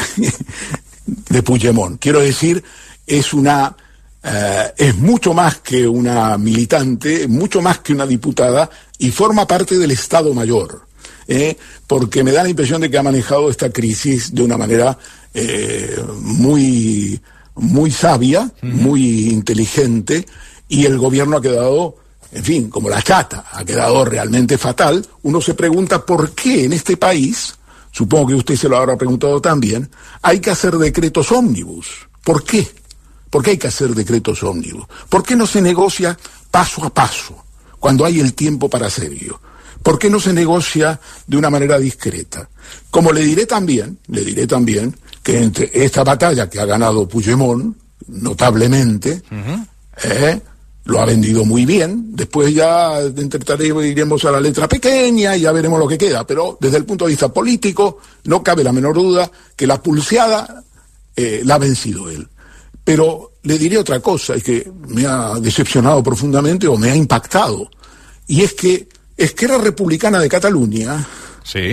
de Puigdemont. Quiero decir, es una eh, es mucho más que una militante, mucho más que una diputada, y forma parte del Estado Mayor, eh, porque me da la impresión de que ha manejado esta crisis de una manera eh, muy, muy sabia, uh-huh. muy inteligente, y el gobierno ha quedado, en fin, como la chata, ha quedado realmente fatal. Uno se pregunta por qué en este país, supongo que usted se lo habrá preguntado también, hay que hacer decretos ómnibus. ¿Por qué? ¿Por qué hay que hacer decretos ómnibus? ¿Por qué no se negocia paso a paso, cuando hay el tiempo para hacerlo? ¿Por qué no se negocia de una manera discreta? Como le diré también, le diré también que entre esta batalla que ha ganado Puigdemont, notablemente, uh-huh. eh, lo ha vendido muy bien. Después ya intentaremos, iremos a la letra pequeña y ya veremos lo que queda. Pero desde el punto de vista político, no cabe la menor duda que la pulseada eh, la ha vencido él. Pero le diré otra cosa, es que me ha decepcionado profundamente o me ha impactado. Y es que Esquerra Republicana de Cataluña sí.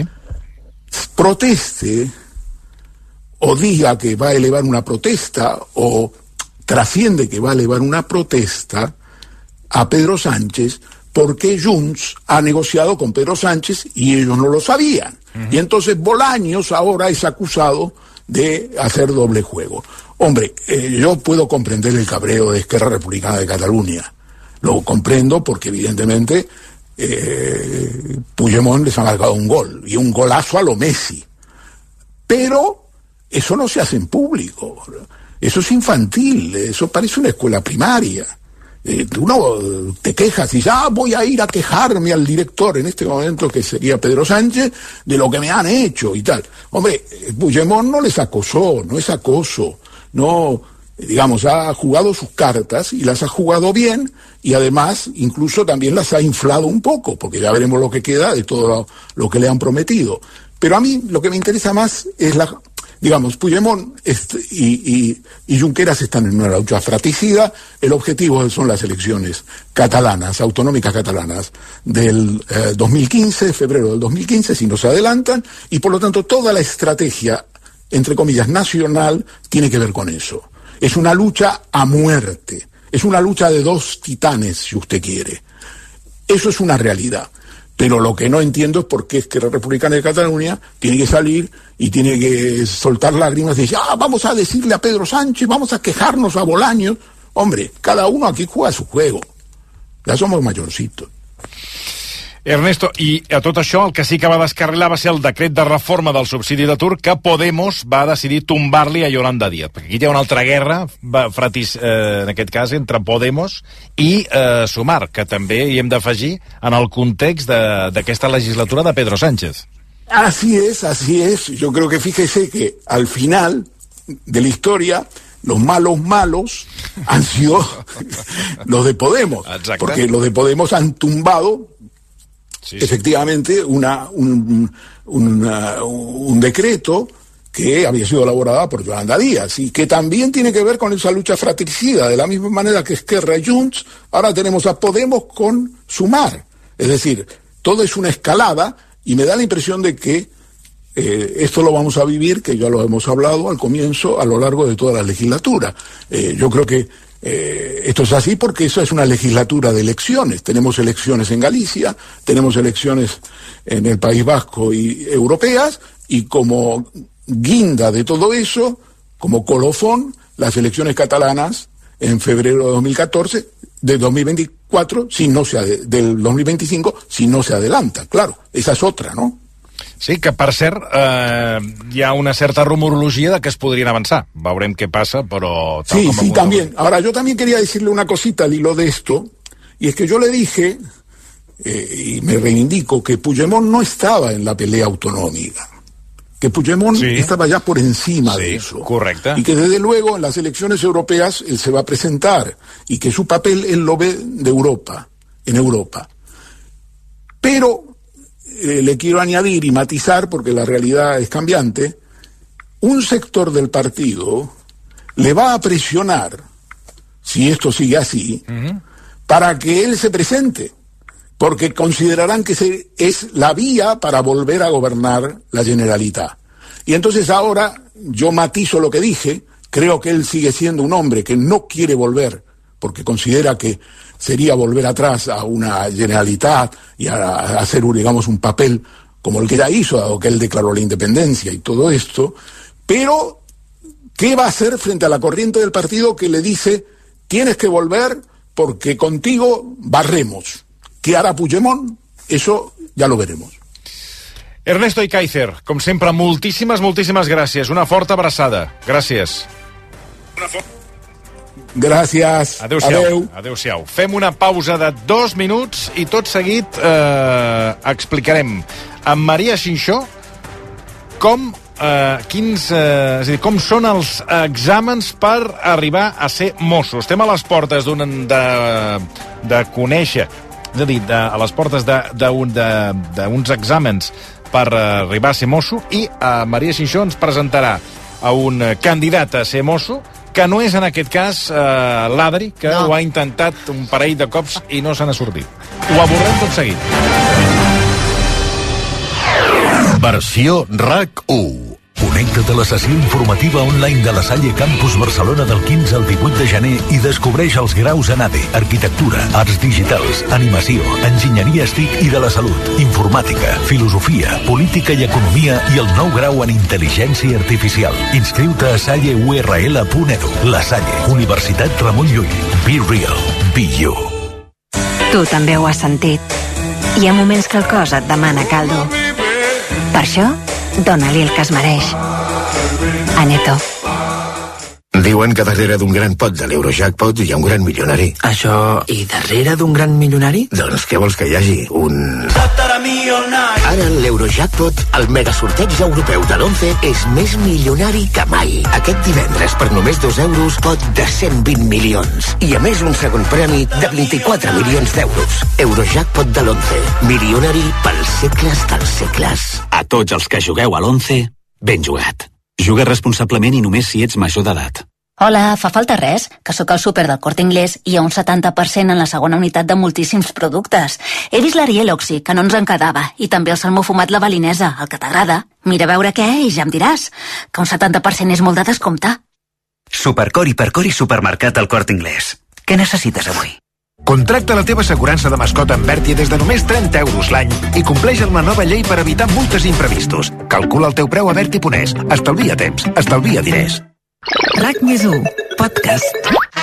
proteste o diga que va a elevar una protesta o trasciende que va a elevar una protesta a Pedro Sánchez porque Junts ha negociado con Pedro Sánchez y ellos no lo sabían. Uh-huh. Y entonces Bolaños ahora es acusado de hacer doble juego. Hombre, eh, yo puedo comprender el cabreo de Esquerra Republicana de Cataluña. Lo comprendo porque evidentemente eh, Puigdemont les ha marcado un gol, y un golazo a lo Messi. Pero eso no se hace en público. Eso es infantil, eso parece una escuela primaria. Eh, uno te quejas y dices, ah, voy a ir a quejarme al director, en este momento que sería Pedro Sánchez, de lo que me han hecho y tal. Hombre, Puigdemont no les acosó, no es acoso, no, digamos, ha jugado sus cartas y las ha jugado bien, y además incluso también las ha inflado un poco, porque ya veremos lo que queda de todo lo, lo que le han prometido. Pero a mí lo que me interesa más es la... Digamos, Puigdemont y, y, y Junqueras están en una lucha fratricida. El objetivo son las elecciones catalanas, autonómicas catalanas, del eh, dos mil quince, febrero del dos mil quince, si no se adelantan, y por lo tanto toda la estrategia, entre comillas, nacional, tiene que ver con eso. Es una lucha a muerte, es una lucha de dos titanes, si usted quiere. Eso es una realidad. Pero lo que no entiendo es por qué es que la Republicana de Cataluña tiene que salir y tiene que soltar lágrimas y decir, ah, vamos a decirle a Pedro Sánchez, vamos a quejarnos a Bolaños. Hombre, cada uno aquí juega su juego. Ya somos mayorcitos. Ernesto, i a tot això el que sí que va descarrilar va ser el decret de reforma del subsidi d'atur que Podemos va decidir tombar-li a Yolanda Díaz. Perquè aquí hi ha una altra guerra, fratis, eh, en aquest cas, entre Podemos i eh, Sumar, que també hi hem d'afegir en el context d'aquesta legislatura de Pedro Sánchez. Así es, así es. Yo creo que fíjese que al final de la historia, los malos malos han sido los de Podemos. Exacte. Porque los de Podemos han tumbado sí, sí. efectivamente una, un, una, un decreto que había sido elaborada por Yolanda Díaz y que también tiene que ver con esa lucha fratricida, de la misma manera que Esquerra y Junts, ahora tenemos a Podemos con Sumar. Es decir, todo es una escalada y me da la impresión de que eh, esto lo vamos a vivir, que ya lo hemos hablado al comienzo, a lo largo de toda la legislatura. Eh, yo creo que eh, esto es así porque eso es una legislatura de elecciones. Tenemos elecciones en Galicia, tenemos elecciones en el País Vasco y europeas, y como guinda de todo eso, como colofón, las elecciones catalanas en febrero de dos mil catorce, de dos mil veinticuatro, si no se ade- del dos mil veinticinco, si no se adelanta, claro, esa es otra, ¿no? Sí, que per cert, eh, hi ha una certa rumorologia de que es podrien avançar. Veurem què passa, però... Sí, sí, también. Ahora, yo también quería decirle una cosita al hilo de esto, y es que yo le dije, eh, y me reivindico, que Puigdemont no estaba en la pelea autonómica. Que Puigdemont sí. estaba ya por encima sí, de eso. Correcto. Y que desde luego en las elecciones europeas él se va a presentar y que su papel él lo ve de Europa, en Europa. Pero eh, le quiero añadir y matizar, porque la realidad es cambiante, un sector del partido le va a presionar, si esto sigue así, uh-huh. para que él se presente. Porque considerarán que se, es la vía para volver a gobernar la Generalitat. Y entonces ahora yo matizo lo que dije, creo que él sigue siendo un hombre que no quiere volver, porque considera que sería volver atrás a una Generalitat y a, a hacer, digamos, un papel como el que ya hizo, dado que él declaró la independencia y todo esto, pero ¿qué va a hacer frente a la corriente del partido que le dice tienes que volver porque contigo barremos? ¿Qué hará Puigdemont? Eso ya lo veremos. Ernesto Ekaizer, com sempre, moltíssimes, moltíssimes gràcies. Una forta abraçada. Gràcies. Gràcies. Adéu-siau. Adéu. Adéu-siau. Fem una pausa de dos minuts i tot seguit eh, explicarem amb Maria Xinxó com, eh, quins, eh, és a dir, com són els exàmens per arribar a ser mosso. Estem a les portes d'un de, de conèixer, és a dir, de, a les portes d'uns exàmens per arribar a ser mosso, i uh, Maria Xinxó ens presentarà a un candidat a ser mosso que no és en aquest cas uh, l'Adri, que no. ho ha intentat un parell de cops i no se n'ha sortit. Ho abordem tot seguit. Versió R A C u. Connecta't a la sessió informativa online de la Salle Campus Barcelona del quinze al divuit de gener i descobreix els graus en A D E, arquitectura, arts digitals, animació, enginyeria S T I C i de la salut, informàtica, filosofia, política i economia i el nou grau en intel·ligència artificial. Inscriu-te a salle u erre ele punt edu. La Salle, Universitat Ramon Llull. Be real. Be you. Tu també ho has sentit. Hi ha moments que el cos et demana caldo. Per això, dóna-li el que es mereix. Aneto. Diuen que darrere d'un gran pot de l'Eurojackpot hi ha un gran milionari. Això... i darrere d'un gran milionari? Doncs què vols que hi hagi? Un... Ara l'Eurojackpot, el megasorteig europeu de l'once, és més milionari que mai. Aquest divendres, per només dos euros, pot de cent vint milions. I a més un segon premi de vint-i-quatre milions d'euros. Eurojackpot de l'once, milionari pels segles dels segles. A tots els que jugueu a l'once, ben jugat. Juga responsablement i només si ets major d'edat. Hola, fa falta res? Que sóc al súper del Corte Inglés i hi ha un setanta per cent en la segona unitat de moltíssims productes. He vist l'Ariel Oxy, que no ens en quedava, i també el salmó fumat la balinesa, el que t'agrada. Mira a veure què i ja em diràs. Que un setanta per cent és molt de descompte. Supercor, Hipercor i Supermercat al Corte Inglés. Què necessites avui? Contracta la teva assegurança de mascota amb Berti des de només trenta euros l'any i compleix amb la nova llei per evitar multes i imprevistos. Calcula el teu preu a Berti punt es. Estalvia temps, estalvia diners. R A C més u, podcast.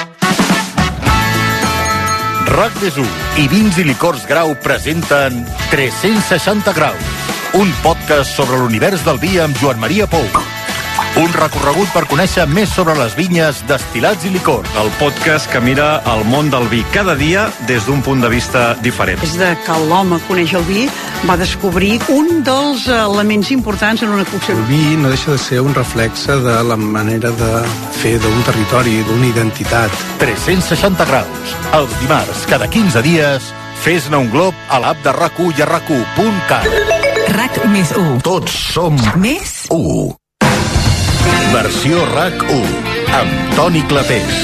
R A C més u i Vins i Licors Grau presenten tres-cents seixanta graus, un podcast sobre l'univers del vi amb Joan Maria Pou. Un recorregut per conèixer més sobre les vinyes, destil·lats i licors. El podcast que mira el món del vi cada dia des d'un punt de vista diferent. Des de que l'home coneix el vi, va descobrir un dels elements importants en una cocció. El vi no deixa de ser un reflexe de la manera de fer d'un territori, d'una identitat. tres-cents seixanta graus. Els dimarts, cada quinze dies, fes-ne un glob a l'app de RAC u i a rac u punt cat. RAC més u. Tots som Més u. Versió RAC u, amb Toni Clapés.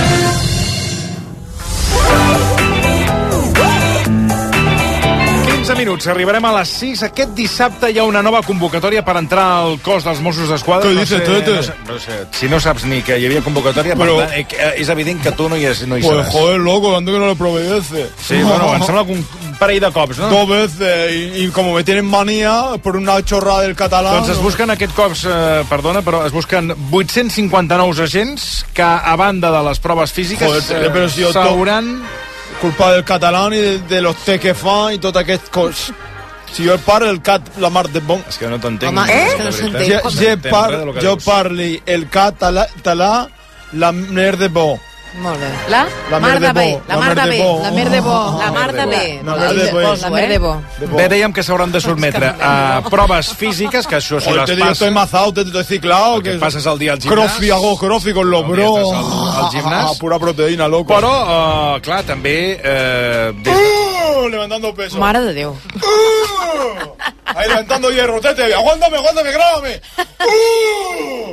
quinze minuts, arribarem a les sis. Aquest dissabte hi ha una nova convocatòria per entrar al cos dels Mossos d'Esquadra. Què no dices, sé, Tete? no sé, no sé, si no saps ni que hi havia convocatòria, Però... per tant, eh, és evident que tu no hi, és, no hi Pues seràs. joder, loco, tanto que no lo proveyece. Sí, bueno, em sembla que un parell de cops, no? Dos veces, y, y como me tienen manía por una chorrada del catalán... Doncs es busquen aquest cops, eh, perdona, però es busquen vuit-cents cinquanta-nou agents que, a banda de les proves físiques, Joder, eh, però si jo s'hauran... Culpa del catalán y de, de los té que fan y tot aquest cos. Si jo parlo el cat, la mar de bon... És que no t'entenc. Home, eh? és que no s'entén. Jo, jo, par, jo parli el català, talà, la mer de bo. Molt bé. La, La mar mer de de bé. bo, La la mar mer de de bé. bo. La mer de bo. La mar de bé. La mer de bo. La mer de bo. Bé, dèiem que s'hauran de sotmetre a proves físiques, que això si Joder, les te digo, passes... estoy mazado, te estoy ciclado. Que passes el dia al gimnàs. Crofi, hago crofi con los bros. Estàs al, al gimnàs. Ah, pura proteïna, loco. Però, uh, clar, també... Uh, des... Uh, levantando peso. Mare de Déu. Uh, ahí levantando hierro, tete. Aguántame, aguántame, grábame. Uh,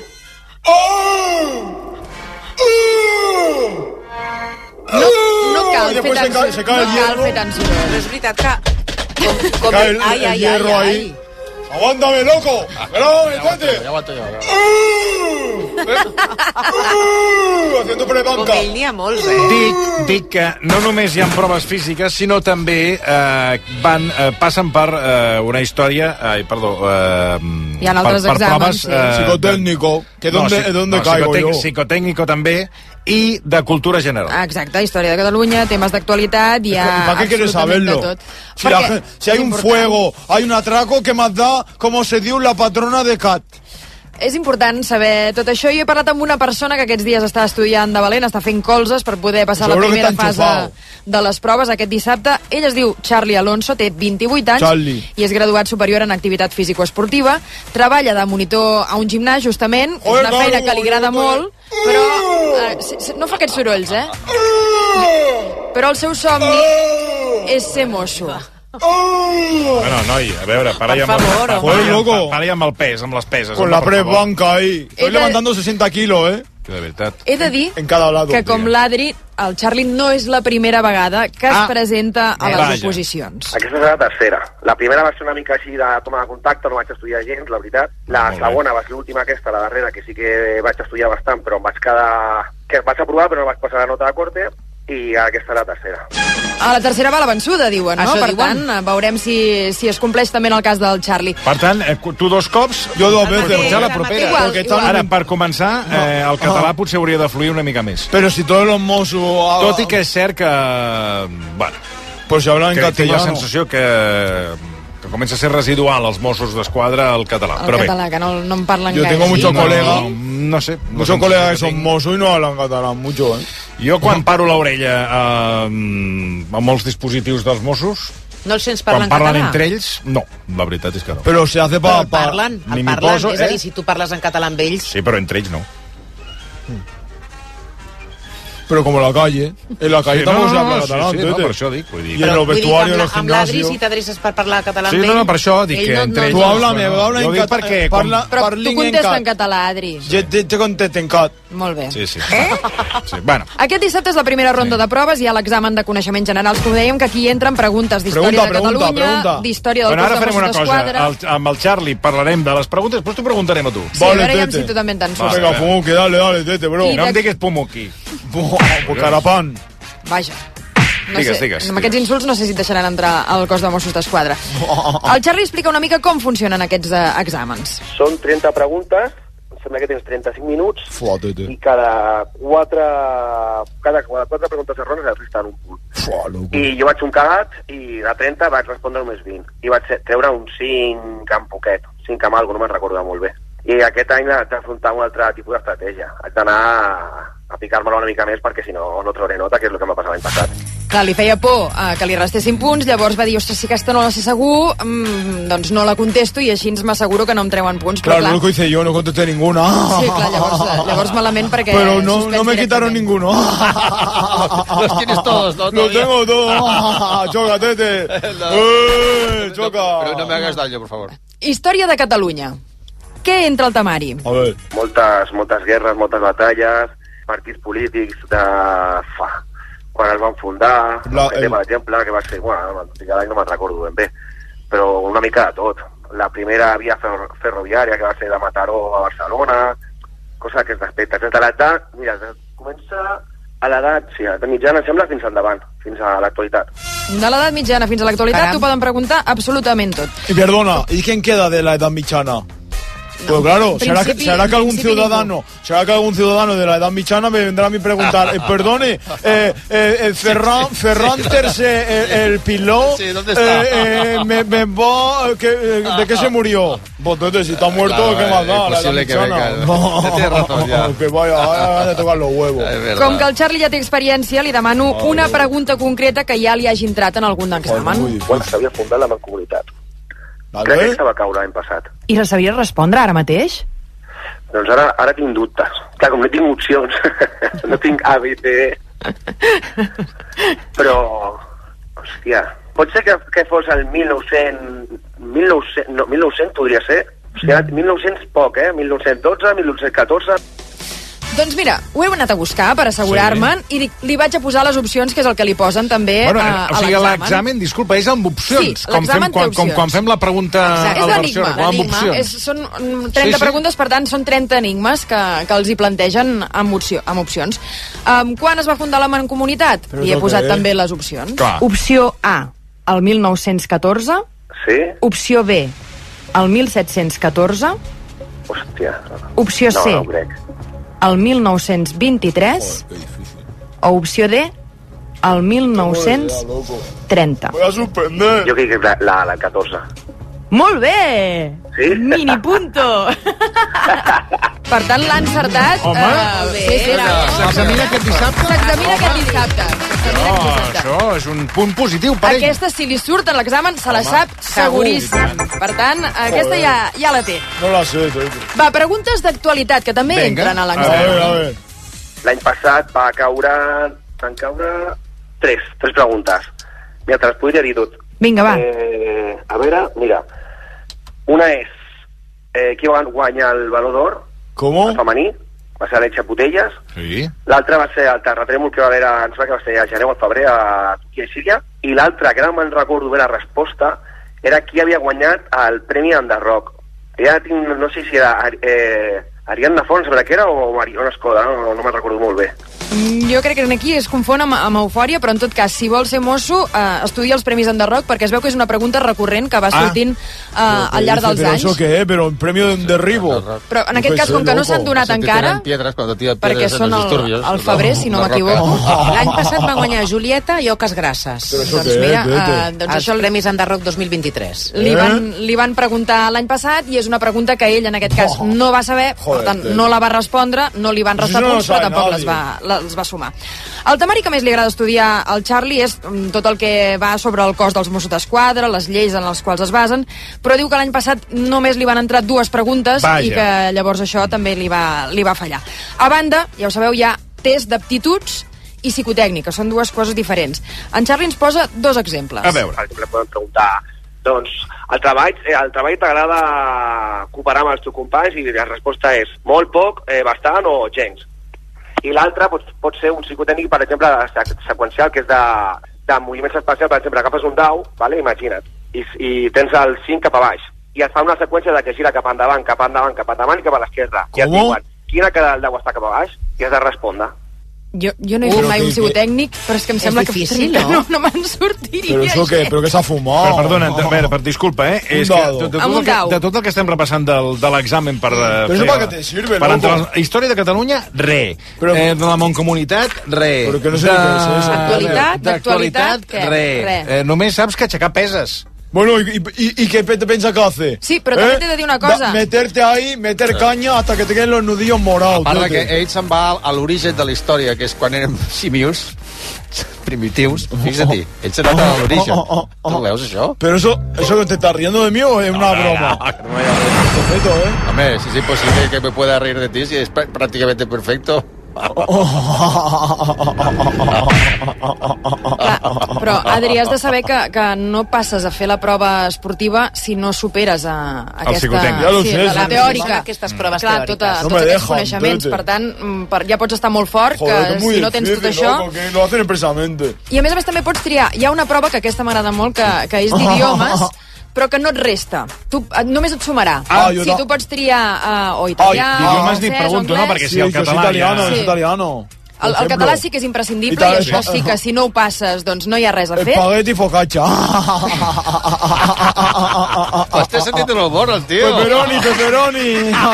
uh, uh. No, no cal Oye, fer pues tant se cae- se cae el no cal hierro. fer tant soroll. És veritat que... Com, com, Cae el, ai, el ai, hierro ai, ahí. ai. Aguántame, loco. Grábame, tete. Ya aguanto yo. Uh, uh, haciendo prebanca. Com ell n'hi ha molts, eh? Dic, dic que no només hi ha proves físiques, sinó també eh, van, eh, passen per eh, una història... Ai, perdó. Eh, Hi ha altres per, per exàmens, proves, sí. eh, Psicotécnico. Que no, donde, sí, donde no, caigo psicotec- yo. Psicotécnico també, i de cultura general. Exacte, història de Catalunya, temes d'actualitat, hi ha ¿Para qué quieres absolutament saberlo? de tot. Si, la Perquè gen- si hay és un important. fuego, hay un atraco, ¿qué más da cómo se dio la patrona de Cat? És important saber tot això. Jo he parlat amb una persona que aquests dies està estudiant de valent, està fent colzes per poder passar Seguro la que primera t'ha fase enxufat. de les proves aquest dissabte. Ell es diu Charlie Alonso, té vint-i-vuit anys Charlie. i és graduat superior en activitat físico-esportiva. Treballa de monitor a un gimnàs, justament. És Joder, una feina claro, que li agrada joder. molt, però eh, si- si- no fa aquests sorolls, eh? Però el seu somni és ser mosso. Bueno, noi, a veure, para ja amb, el, favor, para, home. para, loco. para, para ja amb el pes, amb les peses. Con home, la per press favor. banca ahí. Estoy He de- levantando sesenta kilos, ¿eh? Que de veritat. He de dir En cada lado. que com l'Adri, el Charlie no és la primera vegada que es Ah, presenta a les vaja. oposicions. Aquesta és la tercera. La primera va ser una mica així de toma de contacte, no vaig estudiar gens, la veritat. La Molt bé. segona va ser l'última aquesta, la darrera, que sí que vaig estudiar bastant, però em vaig quedar... que vaig aprovar, però no vaig passar la nota de corte, i aquesta és la tercera. A la tercera va la vençuda, diuen, no? Això Per diuen. tant, veurem si, si es compleix també en el cas del Charlie. Per tant, eh, tu dos cops... Jo dos veces. mateix, Ja la el propera. mateix. Perquè Igual, Ara, igual. per començar, eh, el català potser hauria de fluir una mica més. Pero si todos los mozos... ah, Tot i que és cert que... Bueno, Pues si hablan en que tinc la castellano. sensació que, que comença a ser residual els Mossos d'Esquadra al català. El Però bé, català, que no, no en parlen Yo gaire. tengo muchos no, colegas, no, no sé. No muchos sé colegas que si son mozos y no hablan catalán mucho, ¿eh? Jo, quan paro l'orella eh, amb molts dispositius dels Mossos, No els sents quan parlar en parlen català? entre ells, no, la veritat és que no. Pero se hace Però para... el parlen, Ni el m'hi parlen. poso, És a eh? dir, si tu parles en català amb ells... Sí, però entre ells no. Pero como la calle. En la calle Sí, tampoco no, se habla no, sí, catalán, sí, tete. no, per això dic, vull dir. Y en los Vull dir, vestuarios, en amb, los la- amb l'Adri, gimnasios... si t'adreces per parlar català Sí, amb no, ell... no, per això dic ell que no- entre no- ells... Tu háblame, bueno, habla jo en dic català. perquè... Parla, Però tu parlin en contesta cat. en català, Adri. Yo te, te contesto en cat. Molt bé. Sí, sí. Eh? Sí, bueno. Aquest dissabte és la primera ronda de proves, hi ha l'examen de coneixements generals, com dèiem, que aquí entren preguntes d'història Pregunta, de pregunta, Catalunya, pregunta. d'història del Bueno, ara cos de farem una Mossos cosa. d'Esquadra... El, amb el Charlie parlarem de les preguntes, després t'ho preguntarem a tu. Sí, a veure aviam si tu també te'n surts. Venga, Pumuki, dale, dale, tete, bro. I No de- em diguis Pumuki. Pues carapán. Vaja. No Digues, sé, digues, amb aquests insults no sé si et deixaran entrar al cos de Mossos d'Esquadra. El Charlie explica una mica com funcionen aquests eh, exàmens. Són trenta preguntes, em sembla que tens trenta-cinc minuts, Fua, tete. i cada quatre, cada, cada quatre preguntes errònies et resten un punt. Fua, loco. I jo vaig un cagat, i de trenta vaig respondre només vint. I vaig ser- treure un cinc amb poquet, cinc amb algo, no me'n recordo molt bé. I aquest any haig d'afrontar un altre tipus d'estratègia. Haig d'anar a, a picar-me-la una mica més perquè si no, no trauré nota, que és el que m'ha passat l'any passat. Clar, li feia por eh, que li restessin punts, llavors va dir, ostres, si aquesta no la sé segur, mm, doncs no la contesto i així m'asseguro que no em treuen punts. Claro, però, clar, lo que hice yo, no contesté ninguno. Sí, clar, llavors, llavors malament perquè... Pero no, no me quitaron ninguno. Los tienes todos, ¿no? Los tengo todos. Choca, tete. Eh, choca. Pero no me hagas daño, por favor. Història de Catalunya. Què entra al temari? A ver. Moltes, moltes guerres, moltes batalles, partits polítics de... fa, quan es van fundar, La, el... per exemple, que va ser, bueno, cada any no me'n recordo ben bé, però una mica de tot. La primera via fer ferroviària, que va ser de Mataró a Barcelona, cosa que es respecta. Des de l'edat, mira, comença a l'edat, sí, a l'edat mitjana, sembla, fins endavant, fins a l'actualitat. De l'edat mitjana fins a l'actualitat t'ho poden preguntar absolutament tot. Y perdona, ¿y quién queda de la edad mitjana? Pues claro, ¿será que, será que algún ciudadano será que algún ciudadano de la edad mitjana me vendrá a mí preguntar, eh, perdone, eh, eh, eh, Ferran, Ferran Terce, el, el pilot, sí, ¿dónde está? Eh, eh, me, me va, que, eh, ¿de qué se murió? Pues entonces, si está muerto, claro, ¿qué más da? La edad mitjana. Que no, tienes razón, ya. Que vaya, vaya a tocar los huevos. Com que el Charlie ja té experiència, li demano oh, una pregunta concreta que ja li hagi entrat en algun examen. Quan s'havia fundat la Mancomunitat? Crec que estava a caure l'any passat. I la sabries respondre ara mateix? Doncs ara, ara tinc dubtes. Clar, com no tinc opcions, no tinc A, B, C, D. Però, hòstia, pot ser que, que fos el mil nou-cents... mil nou-cents, no, mil nou-cents podria ser. O sigui, mil nou-cents poc, eh? mil nou-cents dotze, mil nou-cents catorze... Doncs mira, ho he anat a buscar per assegurar-me'n sí. i li, li vaig a posar les opcions, que és el que li posen també bueno, a, a o sigui, l'examen. l'examen, disculpa, és amb opcions. Sí, com fem, quan, com quan fem la pregunta exacte. a la versió. És l'enigma, és, són trenta sí, sí. preguntes, per tant, són trenta enigmes que, que els hi plantegen amb, opció, amb opcions. Um, quan es va fundar la Mancomunitat? Però li he posat també les opcions. Clar. Opció A, el mil nou-cents catorze. Sí. Opció B, el mil set-cents catorze. Hòstia. Opció C, no, no el mil nou-cents vint-i-tres, oh, o opció D, el mil nou-cents trenta. Voy a suspender. Jo crec que la, la, la catorze. Molt bé! Sí? Mini punto! Per tant, l'ha encertat. Home, uh, bé, sí, sí, s'examina aquest dissabte? S'examina aquest dissabte. No, això és un punt positiu per ell. Aquesta, si li surt en l'examen, se la sap seguríssim. Per tant, aquesta ja, ja la té. No la sé, té. Va, preguntes d'actualitat, que també Venga. entren a A l'examen. ver, a ver. L'any passat va caure... van caure tres, tres preguntes. Mira, te les podria dir tot. Vinga, va. Eh, a veure, mira. Una és eh, qui va guanyar el Baló d'Or? Com? El femení. Va ser Alexia Putelles. Sí. L'altra va ser el terratrèmol que va haver, a, em sembla que va ser a gener o al febrer a Turquia i Síria. I l'altra, que ara no me'n recordo bé la resposta, era qui havia guanyat el Premi Enderrock. Ja tinc, no sé si era eh, Ariadna Fons, que era, o Mariona Escoda, no, no me'n recordo molt bé. Jo crec que aquí es confon amb, amb Eufòria, però en tot cas, si vol ser mosso, eh, estudia els Premis Enderrock, perquè es veu que és una pregunta recurrent que va sortint eh, al llarg dels ¿Pero anys. eso qué es? ¿Pero un premio de derribo? Però en aquest cas, com que no s'han donat encara, perquè són el, el febrer, si no m'equivoco. L'any passat va guanyar Julieta i Oques Grasses. Doncs mira, eh, doncs això el Premis Enderrock dos mil vint-i-tres. Li van, li van preguntar l'any passat i és una pregunta que ell, en aquest cas, no va saber, per tant, no la va respondre, no li van restar punts, però tampoc les va, les va sumar. El temari que més li agrada estudiar al Charlie és tot el que va sobre el cos dels Mossos d'Esquadra, les lleis en les quals es basen, però diu que l'any passat només li van entrar dues preguntes Vaja. i que llavors això també li va, li va fallar. A banda, ja ho sabeu, hi ha test d'aptituds i psicotècnica, són dues coses diferents. En Charlie ens posa dos exemples. A veure. Per exemple, podem preguntar, doncs, el treball, eh, el treball t'agrada cooperar amb els teus companys? I la resposta és molt poc, eh, bastant o gens. I l'altre pot, pot ser un psicotècnic, per exemple, seqüencial, que és de, de moviments espacials. Per exemple, agafes un dau, vale? Imagina't, i, i tens el cinc cap a baix, i et fa una seqüència de que gira cap endavant, cap endavant, cap endavant i cap a l'esquerra. I et diuen, quina cara del dau està cap a baix? I has de respondre. Jo, jo no he fet mai un psicotècnic, però és que em sembla difícil, que no? no, no me'n sortiria. Però això què? Però què s'ha fumat? Però perdona, a veure, per disculpa, eh? Un És que dado. de, de, Amb tot un el que, dau. de tot el que estem repassant del, de l'examen per... eh, Però això fer- per què te sirve, per loco? entrar a la història de Catalunya, re. Però- eh, de la Mancomunitat, re. Però que no sé què és això. Actualitat, d'actualitat, d'actualitat, què? re. Re. Eh, només saps que aixecar peses. Bueno, ¿y, y, y qué te piensas que hace? Sí, però també t'he de dir una cosa. Da, meterte ahí, meter caña hasta que te queden los nudillos morados. A part que ell se'n va a l'origen de la història, que és quan érem simios primitius. Fíjate, ell se'n va a l'origen. Tu veus, això? Pero eso, eso que te estás riendo de mí o es una no, broma? No, no, no, no. Perfecto, ¿eh? Hombre, si es imposible que me pueda reír de ti, si es prácticamente perfecto. Clar, però Adri, has de saber que, que no passes a fer la prova esportiva si no superes a, a el aquesta... psicotècnic. Ja lo sí, sé, la sí, teòrica. Aquestes proves Clar, teòriques. tota, No tots me aquests dejan, coneixements, tete. per tant, mm, per, ja pots estar molt fort, Joder, que es muy si no tens tot difícil, això... ¿no? Porque lo hacen expresamente. I a més a més també pots triar. Hi ha una prova que aquesta m'agrada molt, que, que és d'idiomes, però que no et resta. Tu, et- només et sumarà. Ah, jo si no. tu pots triar uh, o italià, Ai, d'idiomes o ni francès, pregunto, o no? anglès... Perquè si el Sí, yo soy català italiano, ja... yo soy Sí. italiano. El, el català sí que és imprescindible i, I tal, això sí que si no ho passes doncs no hi ha res a fer. Espagueti y focaccia. Estàs sentint el bon, el tio. Pepperoni, pepperoni.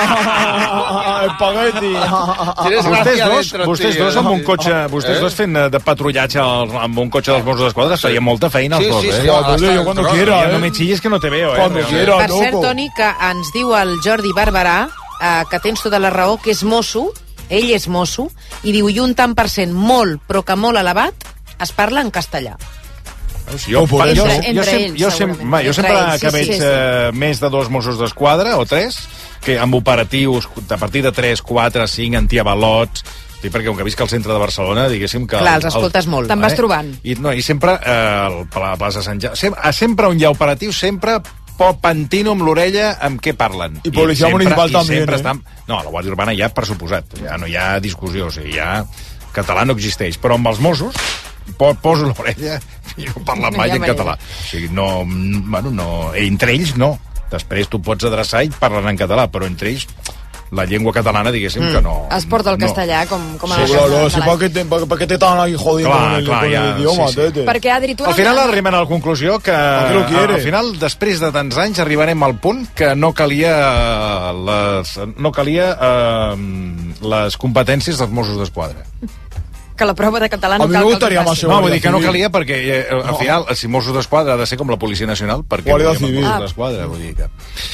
Espagueti. Tienes Vostès gràcia dos, dentro, vostès tio. dos amb un cotxe, vostès Eh? dos fent eh, de patrullatge al- amb un cotxe dels Mossos d'Esquadra, feia molta feina els Sí, dos, sí, eh? sí, hasta Yo el cuando tron. quiera, Ja no ¿eh? me chilles que no te veo, eh? Cuando realment. quiera, Per cert, loco. Toni, que ens diu el Jordi Barberà eh, que tens tota la raó, que és mosso, ell és mosso, i diu, i un tant per cent molt, però que molt elevat, es parla en castellà. Jo, O por jo, eso. jo, Entre sem- ells, jo, sem- segurament. home, jo sempre Entre ells, que sí, veig sí, sí. eh, més de dos Mossos d'Esquadra, o tres, que amb operatius a partir de tres, quatre, cinc, antiavalots, sí, perquè com que visc al centre de Barcelona, diguéssim que... Clar, els escoltes molt. Te'n vas trobant. I, no, i sempre, eh, el- a la plaça Sant Jaume, sempre, sempre on hi ha operatiu, sempre po- pantino amb l'orella amb què parlen. I policia sempre, municipal i també, sempre eh? estan... No, a la Guàrdia Urbana ja, per suposat, ja no hi ha discussió, o sigui, ja... Català no existeix, però amb els Mossos po poso l'orella i no parlen No mai hi ha en manera. català. O sigui, no, bueno, no, entre ells no. Després tu pots adreçar i parlen en català, però entre ells la llengua catalana, diguéssim, Mm. que no... Es porta el no. castellà com, com a Sí, la claro, casa sí, de ¿para qué te, para, para qué te estaban ahí jodiendo Clar, con el, clar, con ja, el idioma, sí, sí. tete? Perquè, Adri, tu... Al final arribem a la conclusió que què lo quiere? al final, després de tants anys, arribarem al punt que no calia eh, les, no calia eh, les competències dels Mossos d'Esquadra. Que la prova de català no A mi cal me que gustaría els más passi. No, vull dir que no Civil. calia perquè eh, al final, si Mossos d'Esquadra ha de ser com la Policia Nacional, perquè Guàrdia ho diem, Civil. Mossos d'Esquadra, vull dir que...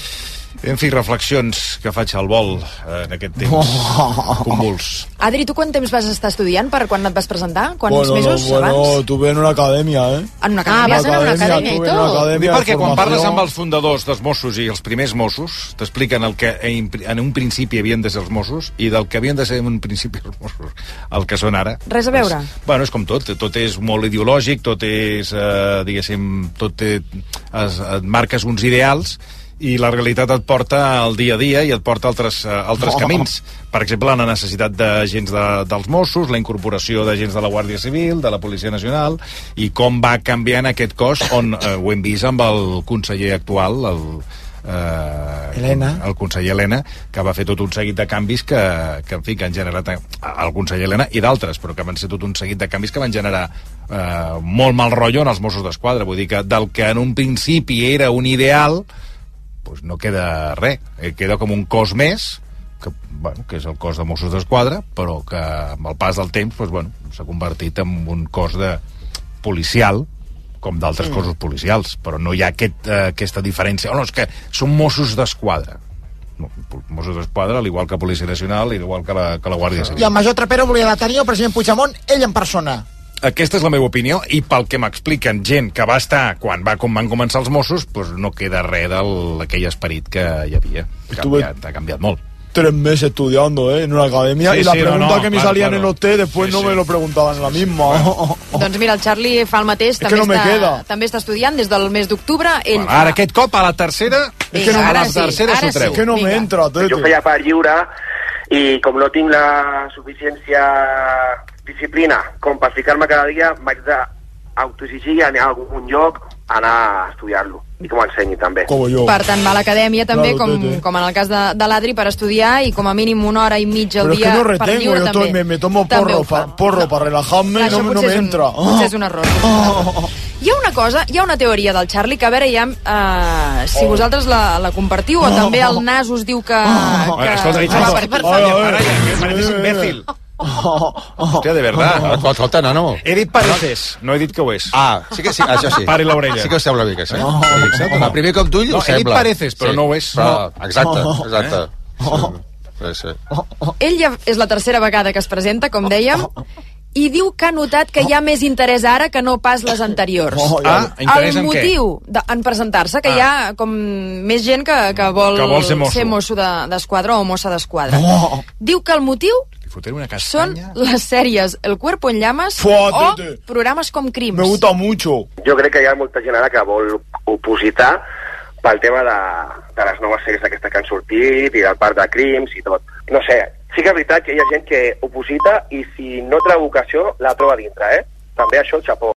En fi, reflexions que faig al vol eh, en aquest temps convuls. Adri, tu quant temps vas estar estudiant per quan et vas presentar? Quants Bueno, mesos no, bueno, abans? tuve en una academia, ¿eh? En una Ah, acadèmia? vas anar a una acadèmia i tuve en una tot? Dic academia de perquè quan parles formación. amb els fundadors dels Mossos i els primers Mossos, t'expliquen el que en en un principi havien de ser els Mossos i del que havien de ser en un principi els Mossos, el que són ara. Res a veure. És, bueno, és com tot, tot és molt ideològic, tot és, eh, diguéssim, tot té, es, et marques uns ideals i la realitat et porta al dia a dia i et porta a altres, uh, altres Oh. camins. Per exemple, la necessitat d'agents de, dels Mossos, la incorporació d'agents de la Guàrdia Civil, de la Policia Nacional, i com va canviant aquest cos, on uh, ho hem vist amb el conseller actual, el, uh, Elena. el conseller Elena, que va fer tot un seguit de canvis que, que en fi, que han generat eh, el conseller Elena i d'altres, però que van ser tot un seguit de canvis que van generar uh, molt mal rotllo en els Mossos d'Esquadra. Vull dir que del que en un principi era un ideal, pues no queda res, eh, queda com un cos més, que, bueno, que és el cos de Mossos d'Esquadra, però que amb el pas del temps pues, bueno, s'ha convertit en un cos de policial, com d'altres mm. cossos policials, però no hi ha aquest, eh, aquesta diferència. Oh, no, és que són Mossos d'Esquadra. No, Mossos d'Esquadra, al igual que Policia Nacional, igual que la, que la Guàrdia Civil. I el major Trapero volia detenir el president Puigdemont, ell en persona. Aquesta és la meva opinió, i pel que m'expliquen gent que va estar quan va, com van començar els Mossos, pues no queda res d'aquell esperit que hi havia. Ha canviat, ha canviat molt. Tres meses estudiando, ¿eh? En una academia. Sí, y la sí, pregunta no, no, que me claro, salía claro. en el O T, después Sí, no sí. me lo preguntaban la misma. Doncs mira, el Charlie fa el mateix, que també, no me està, queda. també està estudiant des del mes d'octubre. Ell Bueno, ara aquest cop a la tercera, És que no- a la ara sí, tercera ara s'ho treu. sí. Que no me Vinga. entra, Jo feia part lliure i com no tinc la suficiència disciplina com per ficar-me cada dia, m'haig d'autoexigir anar a algun lloc, anar a estudiar-lo i que m'ensenyi també. Como yo. Per tant, va a l'acadèmia també, Claro, com, Tete. com en el cas de, de l'Adri, per estudiar i com a mínim una hora i mitja al Pero es dia que no per retengo, lliure yo també. estoy- me, me tomo També porro ho fa. para porro para relajarme Clar, y no, això me- no potser me és un- entra. potser és un error. Hi ha una cosa, hi ha una teoria del Charlie que a veure ja eh, si Oh. vosaltres la, la compartiu o també el Nas us diu que... Bueno, que escolta, que Richard, va per aquí. Oye, para allá, que pareces imbécil. Hòstia, de verdad. Escolta, no, no. He dit pareces, no he dit que ho és. Ah, sí que sí, això sí. Pari l'orella. Sí que ho sembla una mica, sí. No, Home, primer com tu, no, ho sembla. he dit pareces, però no ho és. Però, exacte, exacte. Sí, sí. Ell ja és la tercera vegada que es presenta, com dèiem, i diu que ha notat que hi ha més interès ara que no pas les anteriors. Ah, interès el en què? motiu de, en presentar-se, que Ah. hi ha com més gent que, que, vol, Que vol ser mosso. ser mosso de- d'esquadra o mossa d'esquadra. Oh. Diu que el motiu Li fotré una són castanya. les sèries El cuerpo en llamas Fótete. o programes com Crims. Me gusta mucho. Jo crec que hi ha molta gent ara que vol opositar pel tema de, de les noves sèries aquestes que han sortit i del part de crims i tot. No sé, sí que és veritat que hi ha gent que oposita i si no troba vocació la troba dintre, eh? També això, xapó.